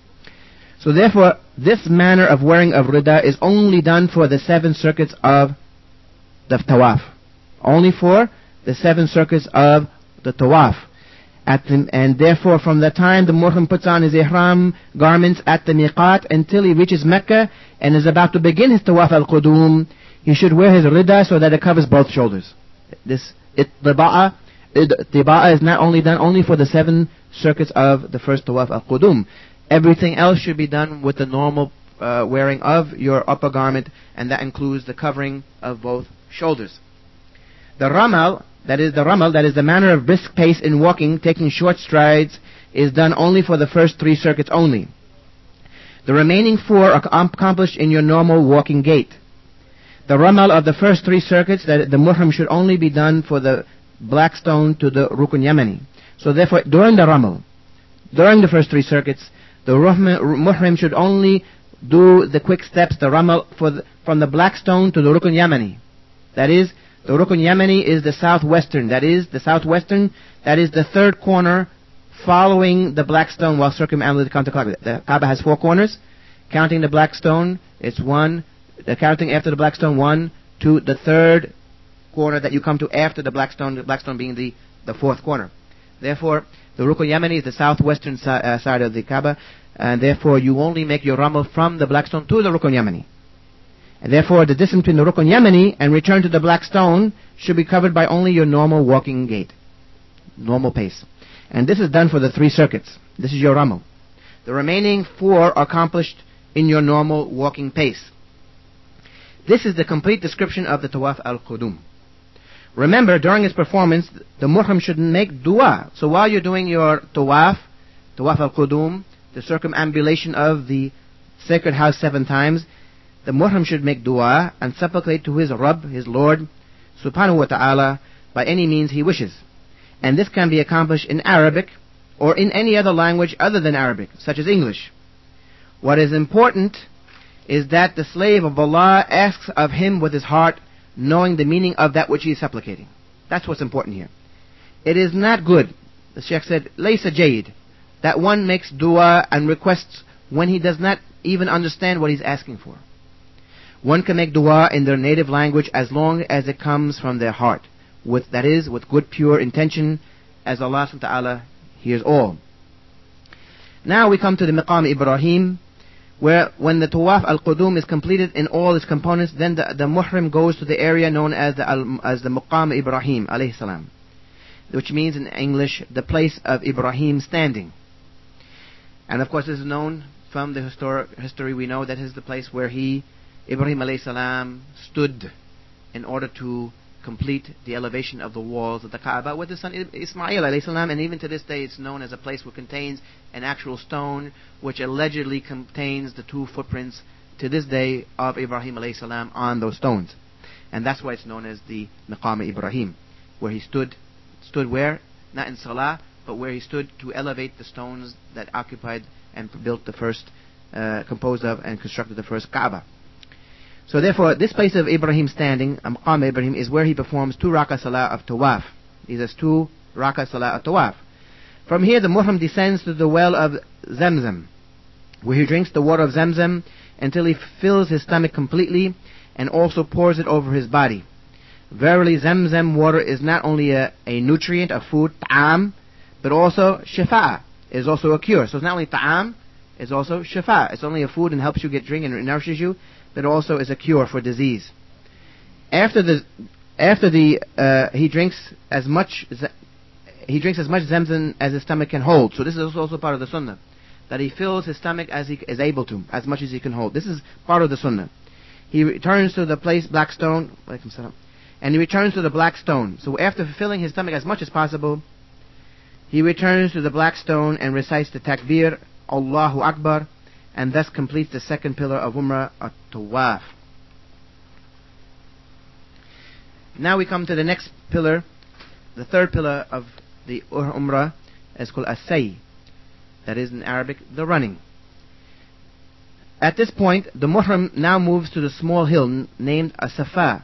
So therefore, this manner of wearing of rida is only done for the 7 circuits of the tawaf. Only for the 7 circuits of the tawaf. And therefore, from the time the muhrim puts on his ihram garments at the miqat until he reaches Mecca and is about to begin his tawaf al-qudum, he should wear his rida so that it covers both shoulders. This ittiba'a is not only done only for the 7 circuits of the first tawaf al-qudum. Everything else should be done with the normal wearing of your upper garment, and that includes the covering of both shoulders. The ramal, that is the manner of brisk pace in walking, taking short strides, is done only for the first 3 circuits only. The remaining 4 are accomplished in your normal walking gait. The ramal of the first 3 circuits, that the muhrim should only be done for the black stone to the rukun yamani. So therefore, during the ramal, during the first 3 circuits, the muhrim should only do the quick steps, the ramal, from the black stone to the rukun yamani. That is, the rukun yamani is the southwestern. That is the 3rd corner following the black stone while circumambulating the Kaaba. The Kaaba has 4 corners. Counting the black stone, it's 1. Counting after the black stone, 1, 2, the 3rd corner that you come to after the black stone being the 4th corner. Therefore, the rukun yamani is the southwestern side of the Kaaba, and therefore you only make your ramal from the black stone to the rukun yamani. And therefore, the distance between the rukun yamani and return to the black stone should be covered by only your normal walking gait, normal pace. And this is done for the 3 circuits. This is your ramal. The remaining 4 are accomplished in your normal walking pace. This is the complete description of the tawaf al-qudum. Remember, during its performance, the muhrim should make dua. So while you're doing your tawaf al-qudum, the circumambulation of the sacred house 7 times, the muhrim should make dua and supplicate to his Rabb, his Lord, subhanahu wa ta'ala, by any means he wishes. And this can be accomplished in Arabic or in any other language other than Arabic, such as English. What is important is that the slave of Allah asks of him with his heart, knowing the meaning of that which he is supplicating. That's what's important here. It is not good, the Shaykh said, laysa jayyid, that one makes dua and requests when he does not even understand what he's asking for. One can make dua in their native language as long as it comes from their heart, with good pure intention, as Allah subhanahu wa ta'ala hears all. Now we come to the Maqam Ibrahim, where when the Tawaf al-Qudum is completed in all its components, then the Muhrim goes to the area known as the Maqam Ibrahim alayhi salam, which means in English, the place of Ibrahim standing. And of course this is known from the history. We know that is the place where Ibrahim alayhi salam, stood in order to complete the elevation of the walls of the Kaaba with his son Ismail alayhi salam, and even to this day it's known as a place which contains an actual stone which allegedly contains the 2 footprints to this day of Ibrahim alayhi salam on those stones. And that's why it's known as the Maqam Ibrahim, where he stood where? Not in Salah, but where he stood to elevate the stones that occupied and built the first, composed of and constructed the first Kaaba. So therefore, this place of Ibrahim standing, Maqam Ibrahim, is where he performs 2 rakah salah of tawaf. He does 2 rakah salah of tawaf. From here, the Muhrim descends to the well of Zamzam, where he drinks the water of Zamzam until he fills his stomach completely, and also pours it over his body. Verily, Zamzam water is not only a nutrient of food, ta'am, but also shifa, is also a cure. So it's not only ta'am, it's also shifa. It's only a food and helps you get drink and it nourishes you, but also is a cure for disease. He drinks as much Zamzam as his stomach can hold. So this is also part of the sunnah, that he fills his stomach as he is able to, as much as he can hold. This is part of the sunnah. He returns to the place, black stone, and he returns to the black stone. So after filling his stomach as much as possible, he returns to the black stone and recites the takbir, Allahu Akbar, and thus completes the second pillar of Umrah, at-Tawaf. Now we come to the next pillar, the third pillar of the Umrah, is called as-Say. That is in Arabic, the running. At this point, the Muhrim now moves to the small hill named As-Safa,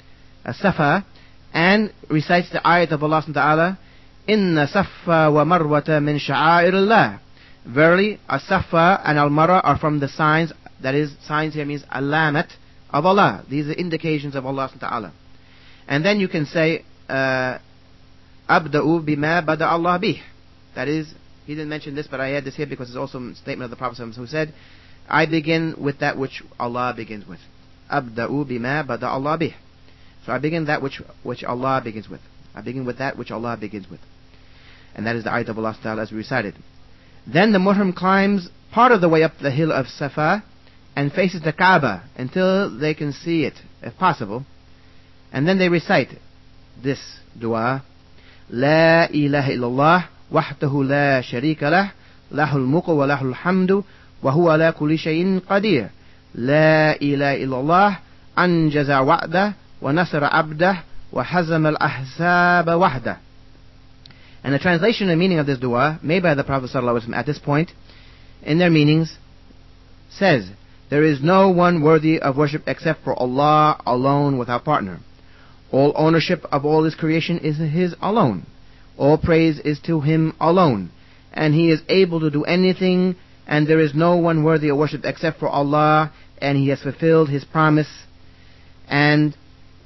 and recites the ayat of Allah subhanahu wa ta'ala, Inna Safa wa Marwata min sha'airillah. Verily, As-Safa and Al-Marwa are from the signs, that is, signs here means alamat of Allah. These are indications of Allah subhanahu wa ta'ala. And then you can say, Abda'u bima bada Allah bih. That is, he didn't mention this, but I add this here because it's also a statement of the Prophet who said, I begin with that which Allah begins with. Abda'u bima bada Allah bih. So I begin that which Allah begins with. I begin with that which Allah begins with. And that is the ayat of Allah Ta'ala as we recited. Then the Muhrim climbs part of the way up the hill of Safa and faces the Kaaba until they can see it, if possible. And then they recite this dua, La ilaha illallah, wahdahu la sharika lah, lahul mulku wa lahul hamdu, wa huwa ala kulli shay'in qadir. La ilaha illallah, anjaza wa'dah, wa nasara abdah, wa hazama al-ahzaba wahdah. And the translation and meaning of this dua, made by the Prophet ﷺ at this point, in their meanings, says, there is no one worthy of worship except for Allah alone without partner. All ownership of all His creation is His alone. All praise is to Him alone. And He is able to do anything, and there is no one worthy of worship except for Allah, and He has fulfilled His promise, and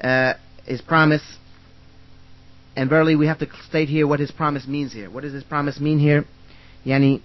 And verily we have to state here what his promise means here. What does his promise mean here? Yani,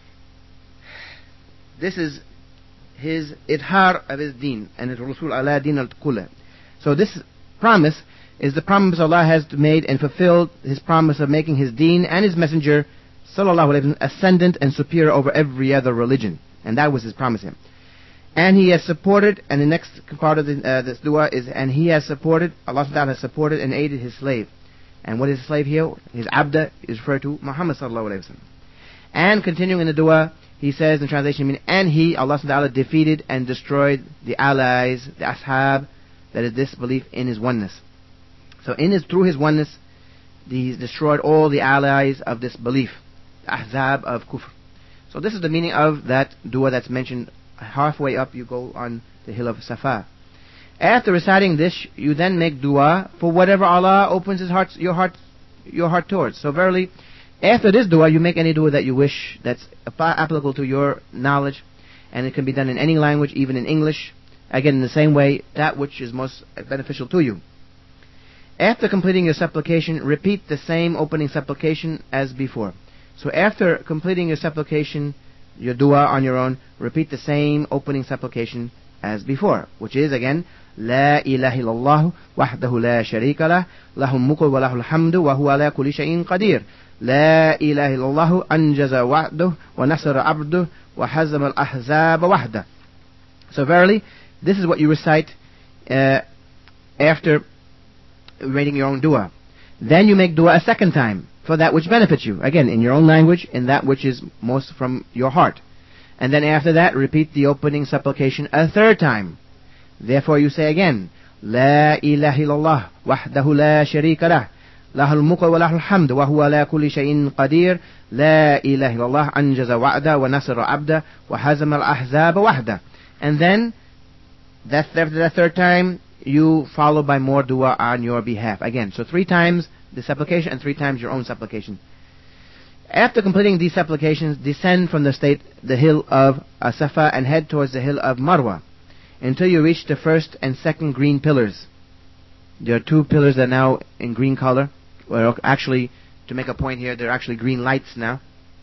this is his idhar of his deen, and his Rasul ala din al-Kula. So this promise is the promise Allah has made and fulfilled his promise of making his deen and his messenger sallallahu alayhi wa sallam ascendant and superior over every other religion. And that was his promise to him. And he has supported, and the next part of this dua is, and he has supported, Allah subhanahu wa ta'ala has supported and aided his slave. And what is his slave here? His abda is referred to Muhammad sallallahu alayhi wa sallam. And continuing in the dua, he says in translation, and he, Allah subhanahu wa ta'ala, defeated and destroyed the allies, the ashab, that is disbelief in his oneness. So through his oneness, He's destroyed all the allies of disbelief, ahzab of kufr. So this is the meaning of that dua that's mentioned. Halfway up you go on the hill of Safa. After reciting this, you then make dua for whatever Allah opens your heart towards. So verily, after this dua, you make any dua that you wish that's applicable to your knowledge, and it can be done in any language, even in English. Again, in the same way, that which is most beneficial to you. After completing your supplication, repeat the same opening supplication as before. So after completing your supplication, your dua on your own, repeat the same opening supplication as before, which is again, لا إله إلا الله وحده لا شريك له له الملك وله الحمد وهو على كل شيء قدير لا إله إلا الله أنجز وعده ونصر عبده وحزم الأحزاب وحده. So verily, this is what you recite after reading your own dua. Then you make dua a second time for that which benefits you. Again, in your own language, in that which is most from your heart. And then after that, repeat the opening supplication a third time. Therefore you say again, لا إله إلا الله وحده لا شريك له له الملك وله الحمد وهو على كل شيء قدير لا إله إلا الله أنجز وعده ونصر عبده وحزم الأحزاب وحده. And then, after that third time, you follow by more dua on your behalf. Again, so 3 times the supplication and 3 times your own supplication. After completing these supplications, descend from the hill of Safa and head towards the hill of Marwa until you reach the first and second green pillars. There are 2 pillars that are now in green color. Well, actually, to make a point here, they're actually green lights now.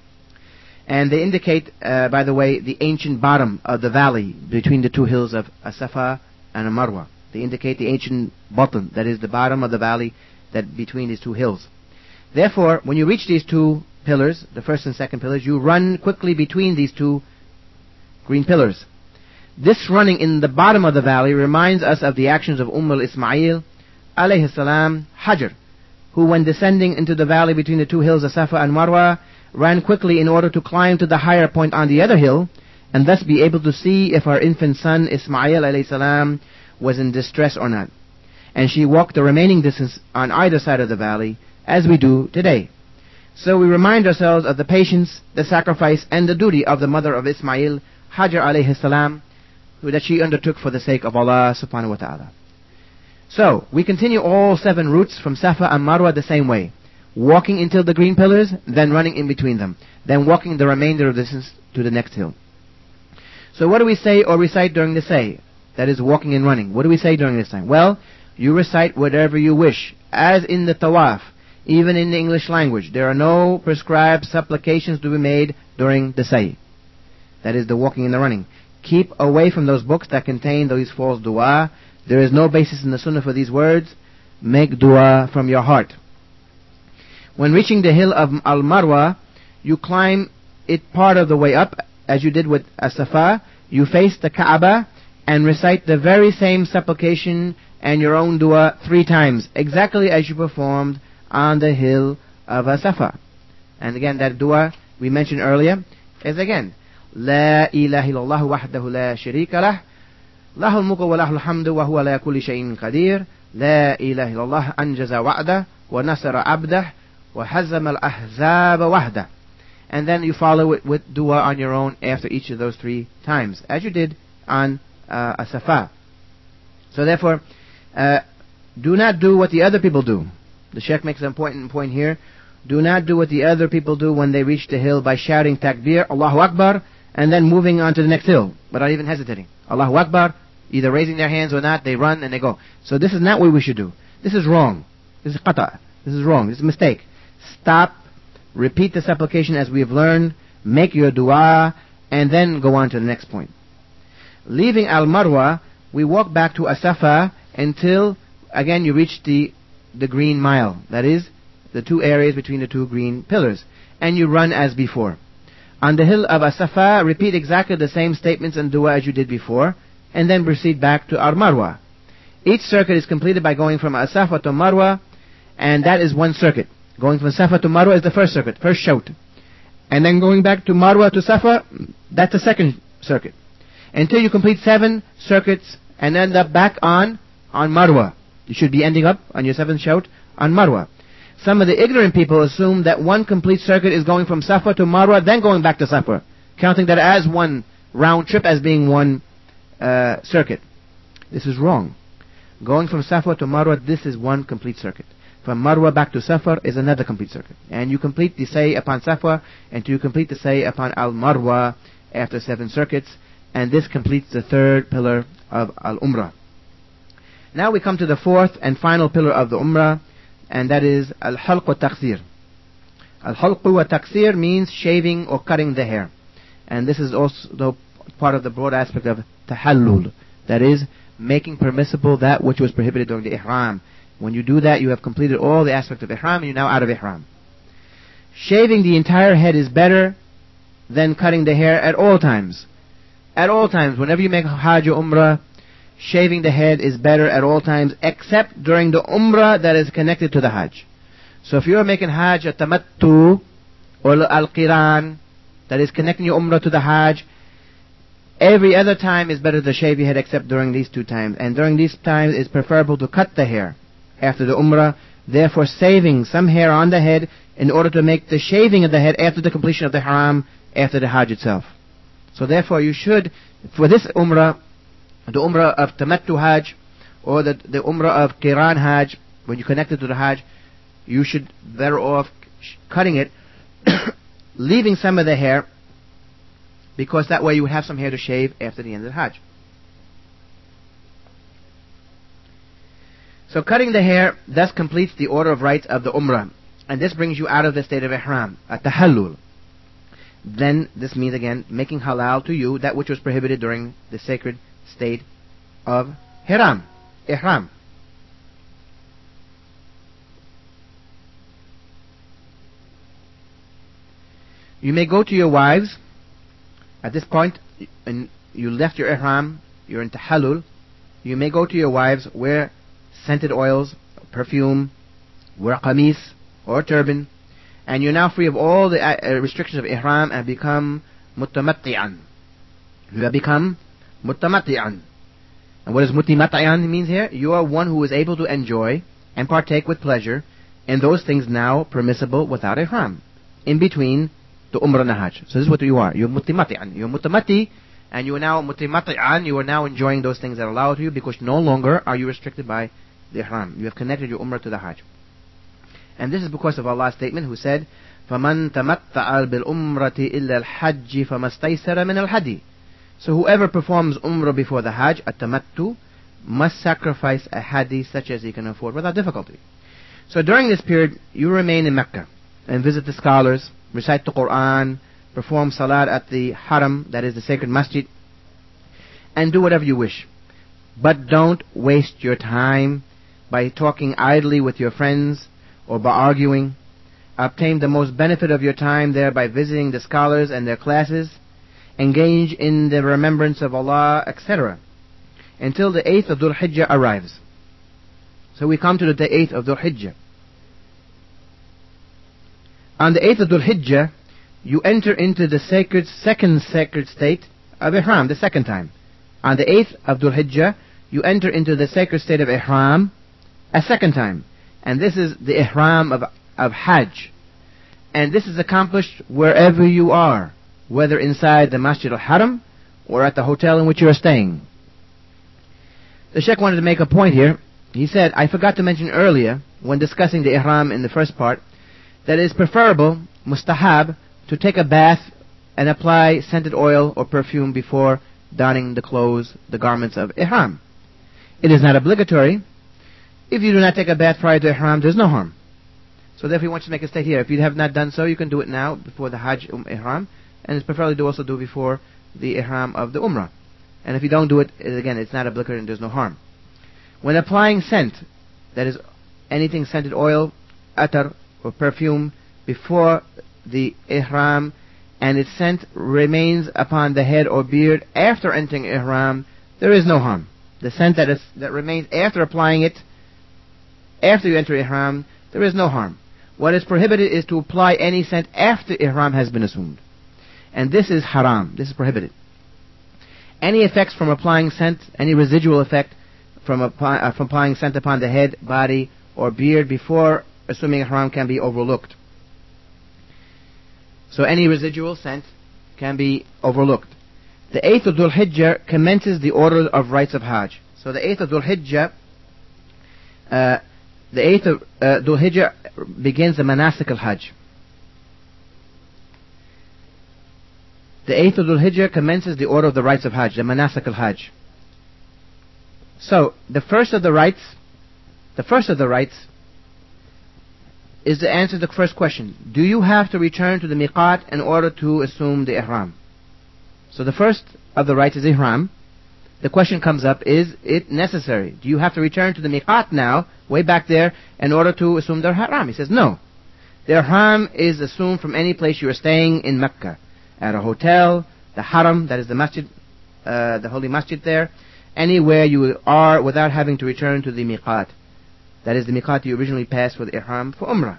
And they indicate, by the way, the ancient bottom of the valley between the 2 hills of Safa and Marwa. They indicate the ancient bottom, that is the bottom of the valley that between these 2 hills. Therefore, when you reach these 2 pillars, the first and second pillars, you run quickly between these 2 green pillars. This running in the bottom of the valley reminds us of the actions of Ismail alayhi salam Hajar, who when descending into the valley between the 2 hills of Safa and Marwa, ran quickly in order to climb to the higher point on the other hill, and thus be able to see if her infant son Ismail alayhi salam was in distress or not. And she walked the remaining distance on either side of the valley, as we do today. So we remind ourselves of the patience, the sacrifice, and the duty of the mother of Ismail, Hajar alayhi salam, that she undertook for the sake of Allah subhanahu wa ta'ala. So, we continue all 7 routes from Safa and Marwa the same way. Walking until the green pillars, then running in between them. Then walking the remainder of the distance to the next hill. So what do we say or recite during the say? That is walking and running. What do we say during this time? Well, you recite whatever you wish, as in the tawaf, even in the English language. There are no prescribed supplications to be made during the say. That is the walking and the running. Keep away from those books that contain those false dua. There is no basis in the sunnah for these words. Make dua from your heart. When reaching the hill of Al-Marwa, you climb it part of the way up, as you did with As-Safa. You face the Kaaba and recite the very same supplication and your own dua 3 times, exactly as you performed on the hill of As-Safa. And again, that dua we mentioned earlier is again, لا إله إلا الله وحده لا شريك له له الملك وله الحمد وهو على كل شيء قدير لا إله إلا الله أنجز وعده ونصر عبده وحزم الأحزاب وحده. And then you follow it with dua on your own after each of those 3 times, as you did on As-Safa. So therefore, do not do what the other people do. The Sheikh makes an important point here. Do not do what the other people do when they reach the hill by shouting takbir, Allahu Akbar, and then moving on to the next hill, without even hesitating. Allahu Akbar, either raising their hands or not, they run and they go. So this is not what we should do. This is wrong. This is qata. This is wrong. This is a mistake. Stop, repeat the supplication as we have learned, make your dua, and then go on to the next point. Leaving Al-Marwa, we walk back to As-Safa until, again, you reach the green mile. That is, the 2 areas between the 2 green pillars. And you run as before. On the hill of As-Safa, repeat exactly the same statements and dua as you did before, and then proceed back to Al-Marwa. Each circuit is completed by going from As-Safa to Marwa, and that is 1 circuit. Going from Safa to Marwa is the first circuit, first shout. And then going back to Marwa to Safa, that's the second circuit. Until you complete 7 circuits and end up back on Marwa. You should be ending up on your 7th shout on Marwa. Some of the ignorant people assume that one complete circuit is going from Safa to Marwa, then going back to Safa, counting that as one round trip, as being one circuit. This is wrong. Going from Safa to Marwa, this is one complete circuit. From Marwa back to Safa is another complete circuit. And you complete the say upon Safa, and you complete the say upon Al-Marwa after 7 circuits, and this completes the 3rd pillar of Al-Umrah. Now we come to the 4th and final pillar of the Umrah, and that is Al-Halq wa Taqsir. Al-Halq wa Taqsir means shaving or cutting the hair. And this is also part of the broad aspect of Tahallul. That is, making permissible that which was prohibited during the Ihram. When you do that, you have completed all the aspects of Ihram, and you're now out of Ihram. Shaving the entire head is better than cutting the hair at all times. At all times, whenever you make Hajj or Umrah, shaving the head is better at all times, except during the Umrah that is connected to the Hajj. So if you're making Hajj Tamattu or Al-Qiran, that is connecting your Umrah to the Hajj, every other time is better to shave your head except during these 2 times. And during these times it's preferable to cut the hair after the Umrah, therefore saving some hair on the head in order to make the shaving of the head after the completion of the Haram, after the Hajj itself. So therefore you should, for this Umrah, the Umrah of Tamattu Hajj, or the Umrah of Qiran Hajj, when you connect it to the Hajj, you should better off cutting it, leaving some of the hair, because that way you would have some hair to shave after the end of the Hajj. So cutting the hair thus completes the order of rites of the Umrah, and this brings you out of the state of Ihram, at-Tahallul. Then this means again making halal to you that which was prohibited during the sacred state of Ihram. You may go to your wives at this point, and you left your Ihram, you're in Tahallul. You may go to your wives, wear scented oils, perfume, wear qamis or turban, and you're now free of all the restrictions of Ihram and become mutamatti'an. You have become mutamatti'an. And what does mutamatti'an mean here? You are one who is able to enjoy and partake with pleasure in those things now permissible without Ihram, in between the Umrah and the Hajj. So this is what you are. You're mutamatti'an. You're mutamatti, and you are now mutamatti'an. You are now enjoying those things that are allowed to you, because no longer are you restricted by the Ihram. You have connected your Umrah to the Hajj. And this is because of Allah's statement, who said, فَمَن تَمَتَّعَ بِالْأُمْرَةِ إِلَّا الْحَجِّ فَمَا اسْتَيْسَرَ مِنَ الْحَدِي. So whoever performs Umrah before the Hajj, at-tamattu, must sacrifice a hadi such as he can afford without difficulty. So during this period, you remain in Mecca and visit the scholars, recite the Quran, perform Salat at the Haram, that is the sacred masjid, and do whatever you wish. But don't waste your time by talking idly with your friends or by arguing. Obtain the most benefit of your time there by visiting the scholars and their classes. Engage in the remembrance of Allah, etc. until the 8th of Dhul Hijjah arrives. So we come to the 8th of Dhul Hijjah. On the 8th of Dhul Hijjah, you enter into the second sacred state of Ihram, the second time. On the 8th of Dhul Hijjah, you enter into the sacred state of Ihram a second time. And this is the Ihram of Hajj. And this is accomplished wherever you are, whether inside the Masjid al-Haram or at the hotel in which you are staying. The Sheikh wanted to make a point here. He said, I forgot to mention earlier, when discussing the Ihram in the first part, that it is preferable, mustahab, to take a bath and apply scented oil or perfume before donning the clothes, the garments of Ihram. It is not obligatory. If you do not take a bath prior to Ihram, there's no harm. So therefore he wants to make a state here. If you have not done so, you can do it now before the Hajj Ihram, and it's preferably to also do before the Ihram of the Umrah. And if you don't do it, again, it's not obligatory and there's no harm. When applying scent, that is anything scented oil, atar, or perfume before the Ihram, and its scent remains upon the head or beard after entering Ihram, there is no harm. The scent that remains after applying it, after you enter Ihram, there is no harm. What is prohibited is to apply any scent after Ihram has been assumed. And this is haram. This is prohibited. Any effects from applying scent, any residual effect from applying scent upon the head, body, or beard before assuming ihram can be overlooked. So any residual scent can be overlooked. The 8th of Dhul Hijjah commences the order of rites of Hajj. So the 8th of Dhul Hijjah, Dhul Hijjah begins the manasik al-Hajj. The 8th of Dhul Hijjah commences the order of the rites of Hajj, the manasik al-Hajj. So the first of the rites is to answer the first question. Do you have to return to the miqat in order to assume the ihram? So the first of the rites is ihram. The question comes up, is it necessary? Do you have to return to the miqat now, way back there, in order to assume the ihram? He says no. The ihram is assumed from any place you are staying in Mecca. At a hotel, the haram, that is the masjid, the holy masjid there, anywhere you are without having to return to the miqat. That is the miqat you originally passed for the ihram for umrah.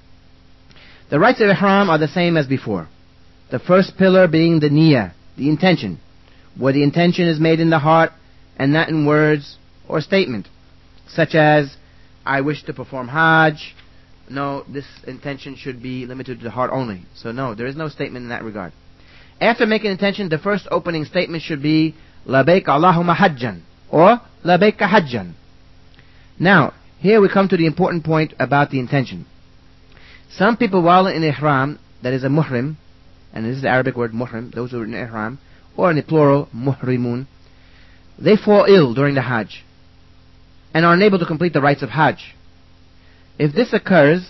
The rites of ihram are the same as before. The first pillar being the niyyah, the intention, where the intention is made in the heart and not in words or statement, such as, I wish to perform Hajj. No, this intention should be limited to the heart only. So no, there is no statement in that regard. After making intention, the first opening statement should be, Labaik Allahumma Hajjan, or Labaik Hajjan. Now, here we come to the important point about the intention. Some people while in ihram, that is a muhrim, and this is the Arabic word muhrim, those who are in ihram, or in the plural, muhrimun, they fall ill during the Hajj and are unable to complete the rites of Hajj. If this occurs,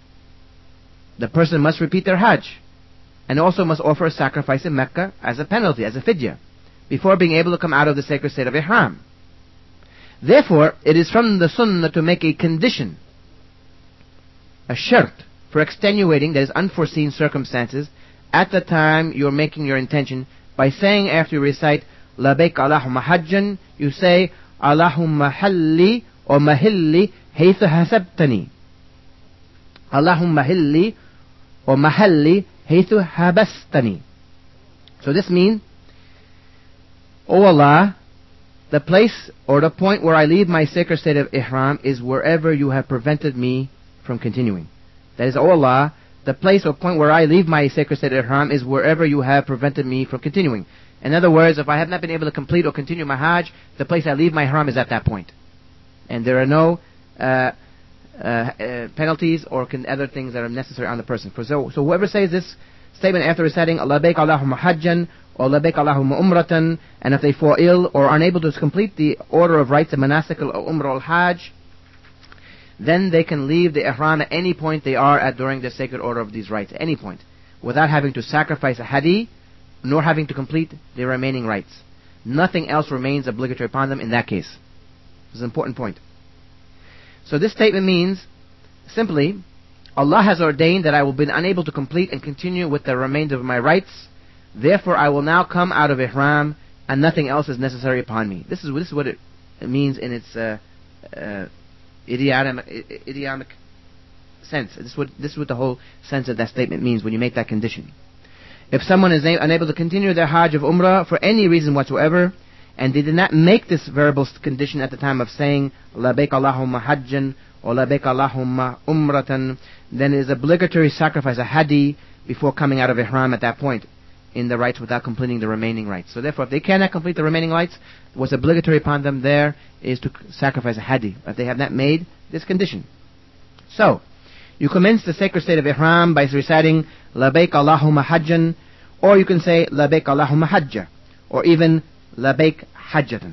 the person must repeat their Hajj and also must offer a sacrifice in Mecca as a penalty, as a fidyah, before being able to come out of the sacred state of ihram. Therefore, it is from the sunnah to make a condition, a shart, for extenuating, that is unforeseen circumstances, at the time you're making your intention, by saying after you recite, Labaik Allahumma Hajjan, you say, Allahumma halli or mahilli haythu hasabtani. Allahumma hilli or mahalli haythu habastani. So this means, O Allah, the place or the point where I leave my sacred state of ihram is wherever you have prevented me from continuing. That is, O Allah, the place or point where I leave my sacred state of ihram is wherever you have prevented me from continuing. In other words, if I have not been able to complete or continue my Hajj, the place I leave my ihram is at that point. And there are no penalties or other things that are necessary on the person. So whoever says this statement after reciting Labaik Allahumma Hajjan or Labaik Allahumma Umratan, and if they fall ill or unable to complete the order of rites of manasik or umrah al Hajj, then they can leave the ihram at any point they are at during the sacred order of these rites, any point, without having to sacrifice a hadi, nor having to complete the remaining rites. Nothing else remains obligatory upon them in that case. This is an important point. So this statement means, simply, Allah has ordained that I will be unable to complete and continue with the remainder of my rites, therefore I will now come out of ihram, and nothing else is necessary upon me. This is what it means in its idiomatic sense. This is what the whole sense of that statement means when you make that condition. If someone is unable to continue their Hajj of Umrah for any reason whatsoever, and they did not make this verbal condition at the time of saying Labaik Allahumma Hajjan or Labaik Allahumma Umratan, then it is obligatory sacrifice a hadi before coming out of ihram at that point in the rites without completing the remaining rites. So therefore, if they cannot complete the remaining rites, what's obligatory upon them there is to sacrifice a hadi, if they have not made this condition. So, you commence the sacred state of ihram by reciting Labaik Allahumma Hajjan, or you can say Labaik Allahumma Hajja, or even Labaik Hajjatan.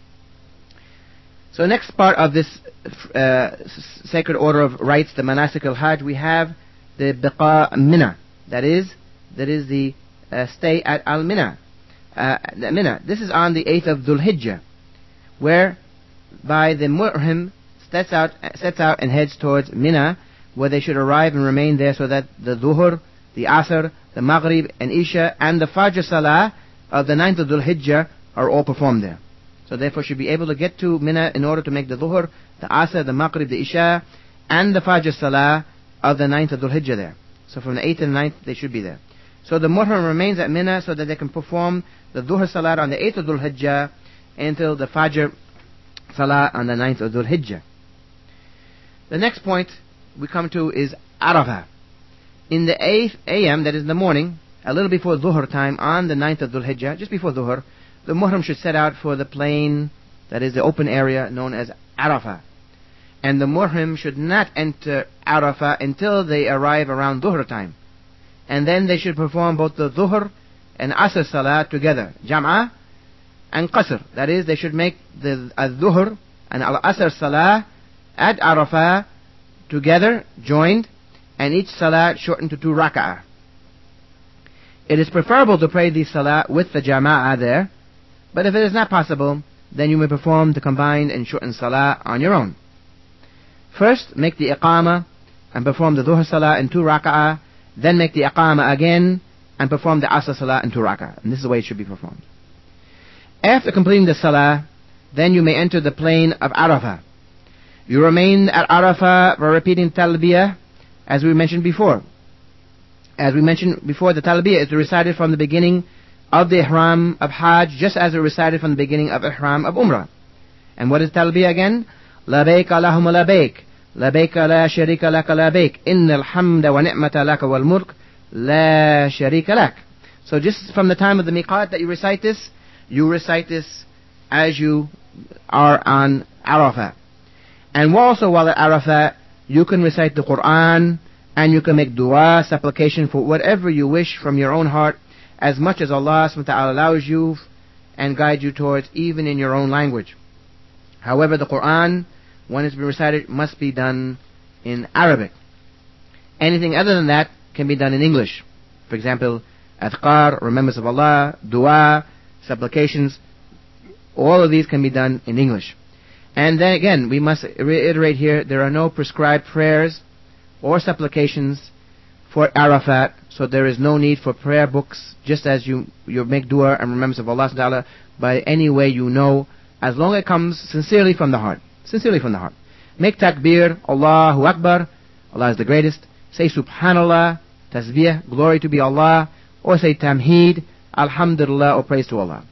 So next part of this sacred order of rites, the manasik al-Hajj, we have the Biqa Mina. That is the stay at Al-Mina. Mina. This is on the 8th of Dhul Hijjah, where by the Muhrim sets out and heads towards Mina, where they should arrive and remain there so that the Dhuhr, the Asr, the Maghrib and Isha and the Fajr Salah of the 9th of Dhul Hijjah are all performed there. So therefore should be able to get to Mina in order to make the Dhuhr, the Asr, the Maghrib, the Isha and the Fajr Salah of the 9th of Dhul Hijjah there. So from the 8th and 9th they should be there. So the Muhrim remains at Mina so that they can perform the Dhuhr Salah on the 8th of Dhul Hijjah until the Fajr Salah on the 9th of Dhul Hijjah. The next point we come to is Arafah. In the 8th a.m., that is in the morning, a little before Dhuhr time, on the 9th of Dhul Hijjah, just before Dhuhr, the Muhrim should set out for the plain, that is the open area known as Arafah. And the Muhrim should not enter Arafah until they arrive around Dhuhr time. And then they should perform both the Dhuhr and Asr Salah together, Jam'ah and Qasr. That is, they should make the Dhuhr and Asr Salah at Arafah together, joined, and each Salah shortened to 2 rak'ah. It is preferable to pray the Salah with the Jama'ah there, but if it is not possible, then you may perform the combined and shortened Salah on your own. First, make the Iqamah and perform the Dhuhr Salah in 2 rak'ah, then make the Iqamah again and perform the Asr Salah in 2 rak'ah. And this is the way it should be performed. After completing the Salah, then you may enter the plain of Arafah. You remain at Arafah for repeating Talbiyah, as we mentioned before. As we mentioned before, the Talbiyah is recited from the beginning of the Ihram of Hajj, just as it recited from the beginning of Ihram of Umrah. And what is Talbiyah again? Labayk Allahumma labayk, labayk la sharika laka labayk, innal hamda wa ni'mata laka wal mulk, la sharika lak. So just from the time of the miqat that you recite this as you are on Arafah. And also while at Arafah, you can recite the Quran, and you can make dua, supplication for whatever you wish from your own heart, as much as Allah subhanahu wa ta'ala allows you and guides you towards, even in your own language. However, the Quran, when it's been recited, must be done in Arabic. Anything other than that can be done in English. For example, adhkar, remembrance of Allah, dua, supplications, all of these can be done in English. And then again, we must reiterate here, there are no prescribed prayers or supplications for Arafat, so there is no need for prayer books, just as you make dua and remembrance of Allah subhanahu wa ta'ala by any way you know, as long as it comes sincerely from the heart. Sincerely from the heart. Make takbir, Allahu Akbar, Allah is the greatest. Say Subhanallah, Tasbih, glory to be Allah, or say Tamheed, Alhamdulillah, or praise to Allah.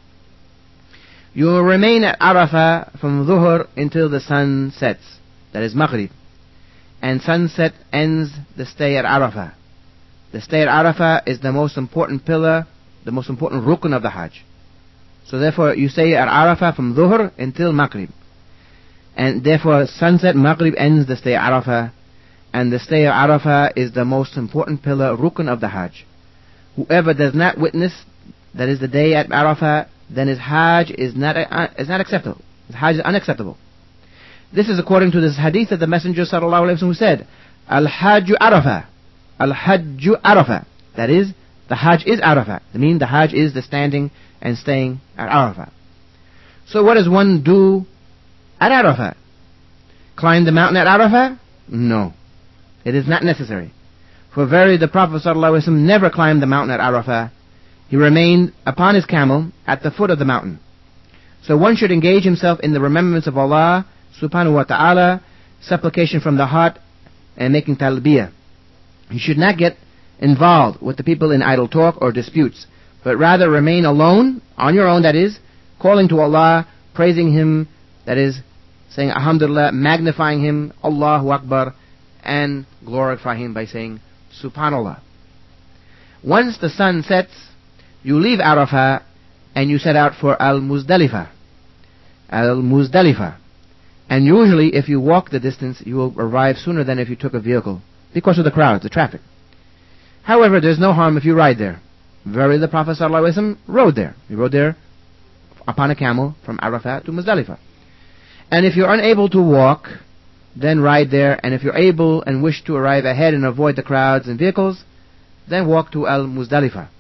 You will remain at Arafah from Dhuhr until the sun sets, that is Maghrib. And sunset ends the stay at Arafah. The stay at Arafah is the most important pillar, the most important rukn of the Hajj. So therefore you stay at Arafah from Dhuhr until Maghrib. And therefore sunset Maghrib ends the stay at Arafah. And the stay at Arafah is the most important pillar, rukn of the Hajj. Whoever does not witness, that is the day at Arafah, then his Hajj is not acceptable. His Hajj is unacceptable. This is according to this hadith of the Messenger sallallahu alaihi wasallam who said, Al-Hajju Arafah. Al-Hajju Arafah. That is, the Hajj is Arafah. I mean, the Hajj is the standing and staying at Arafah. So what does one do at Arafah? Climb the mountain at Arafah? No. It is not necessary. For verily the Prophet sallallahu alaihi wasallam never climbed the mountain at Arafah. He remained upon his camel at the foot of the mountain. So one should engage himself in the remembrance of Allah subhanahu wa ta'ala, supplication from the heart, and making talbiyah. You should not get involved with the people in idle talk or disputes, but rather remain alone, on your own that is, calling to Allah, praising Him, that is, saying Alhamdulillah, magnifying Him, Allahu Akbar, and glorify Him by saying Subhanallah. Once the sun sets, you leave Arafah and you set out for Al-Muzdalifah. Al-Muzdalifah. And usually if you walk the distance, you will arrive sooner than if you took a vehicle, because of the crowds, the traffic. However, there's no harm if you ride there. Verily the Prophet ﷺ rode there. He rode there upon a camel from Arafat to Muzdalifah. And if you're unable to walk, then ride there. And if you're able and wish to arrive ahead and avoid the crowds and vehicles, then walk to Al-Muzdalifah.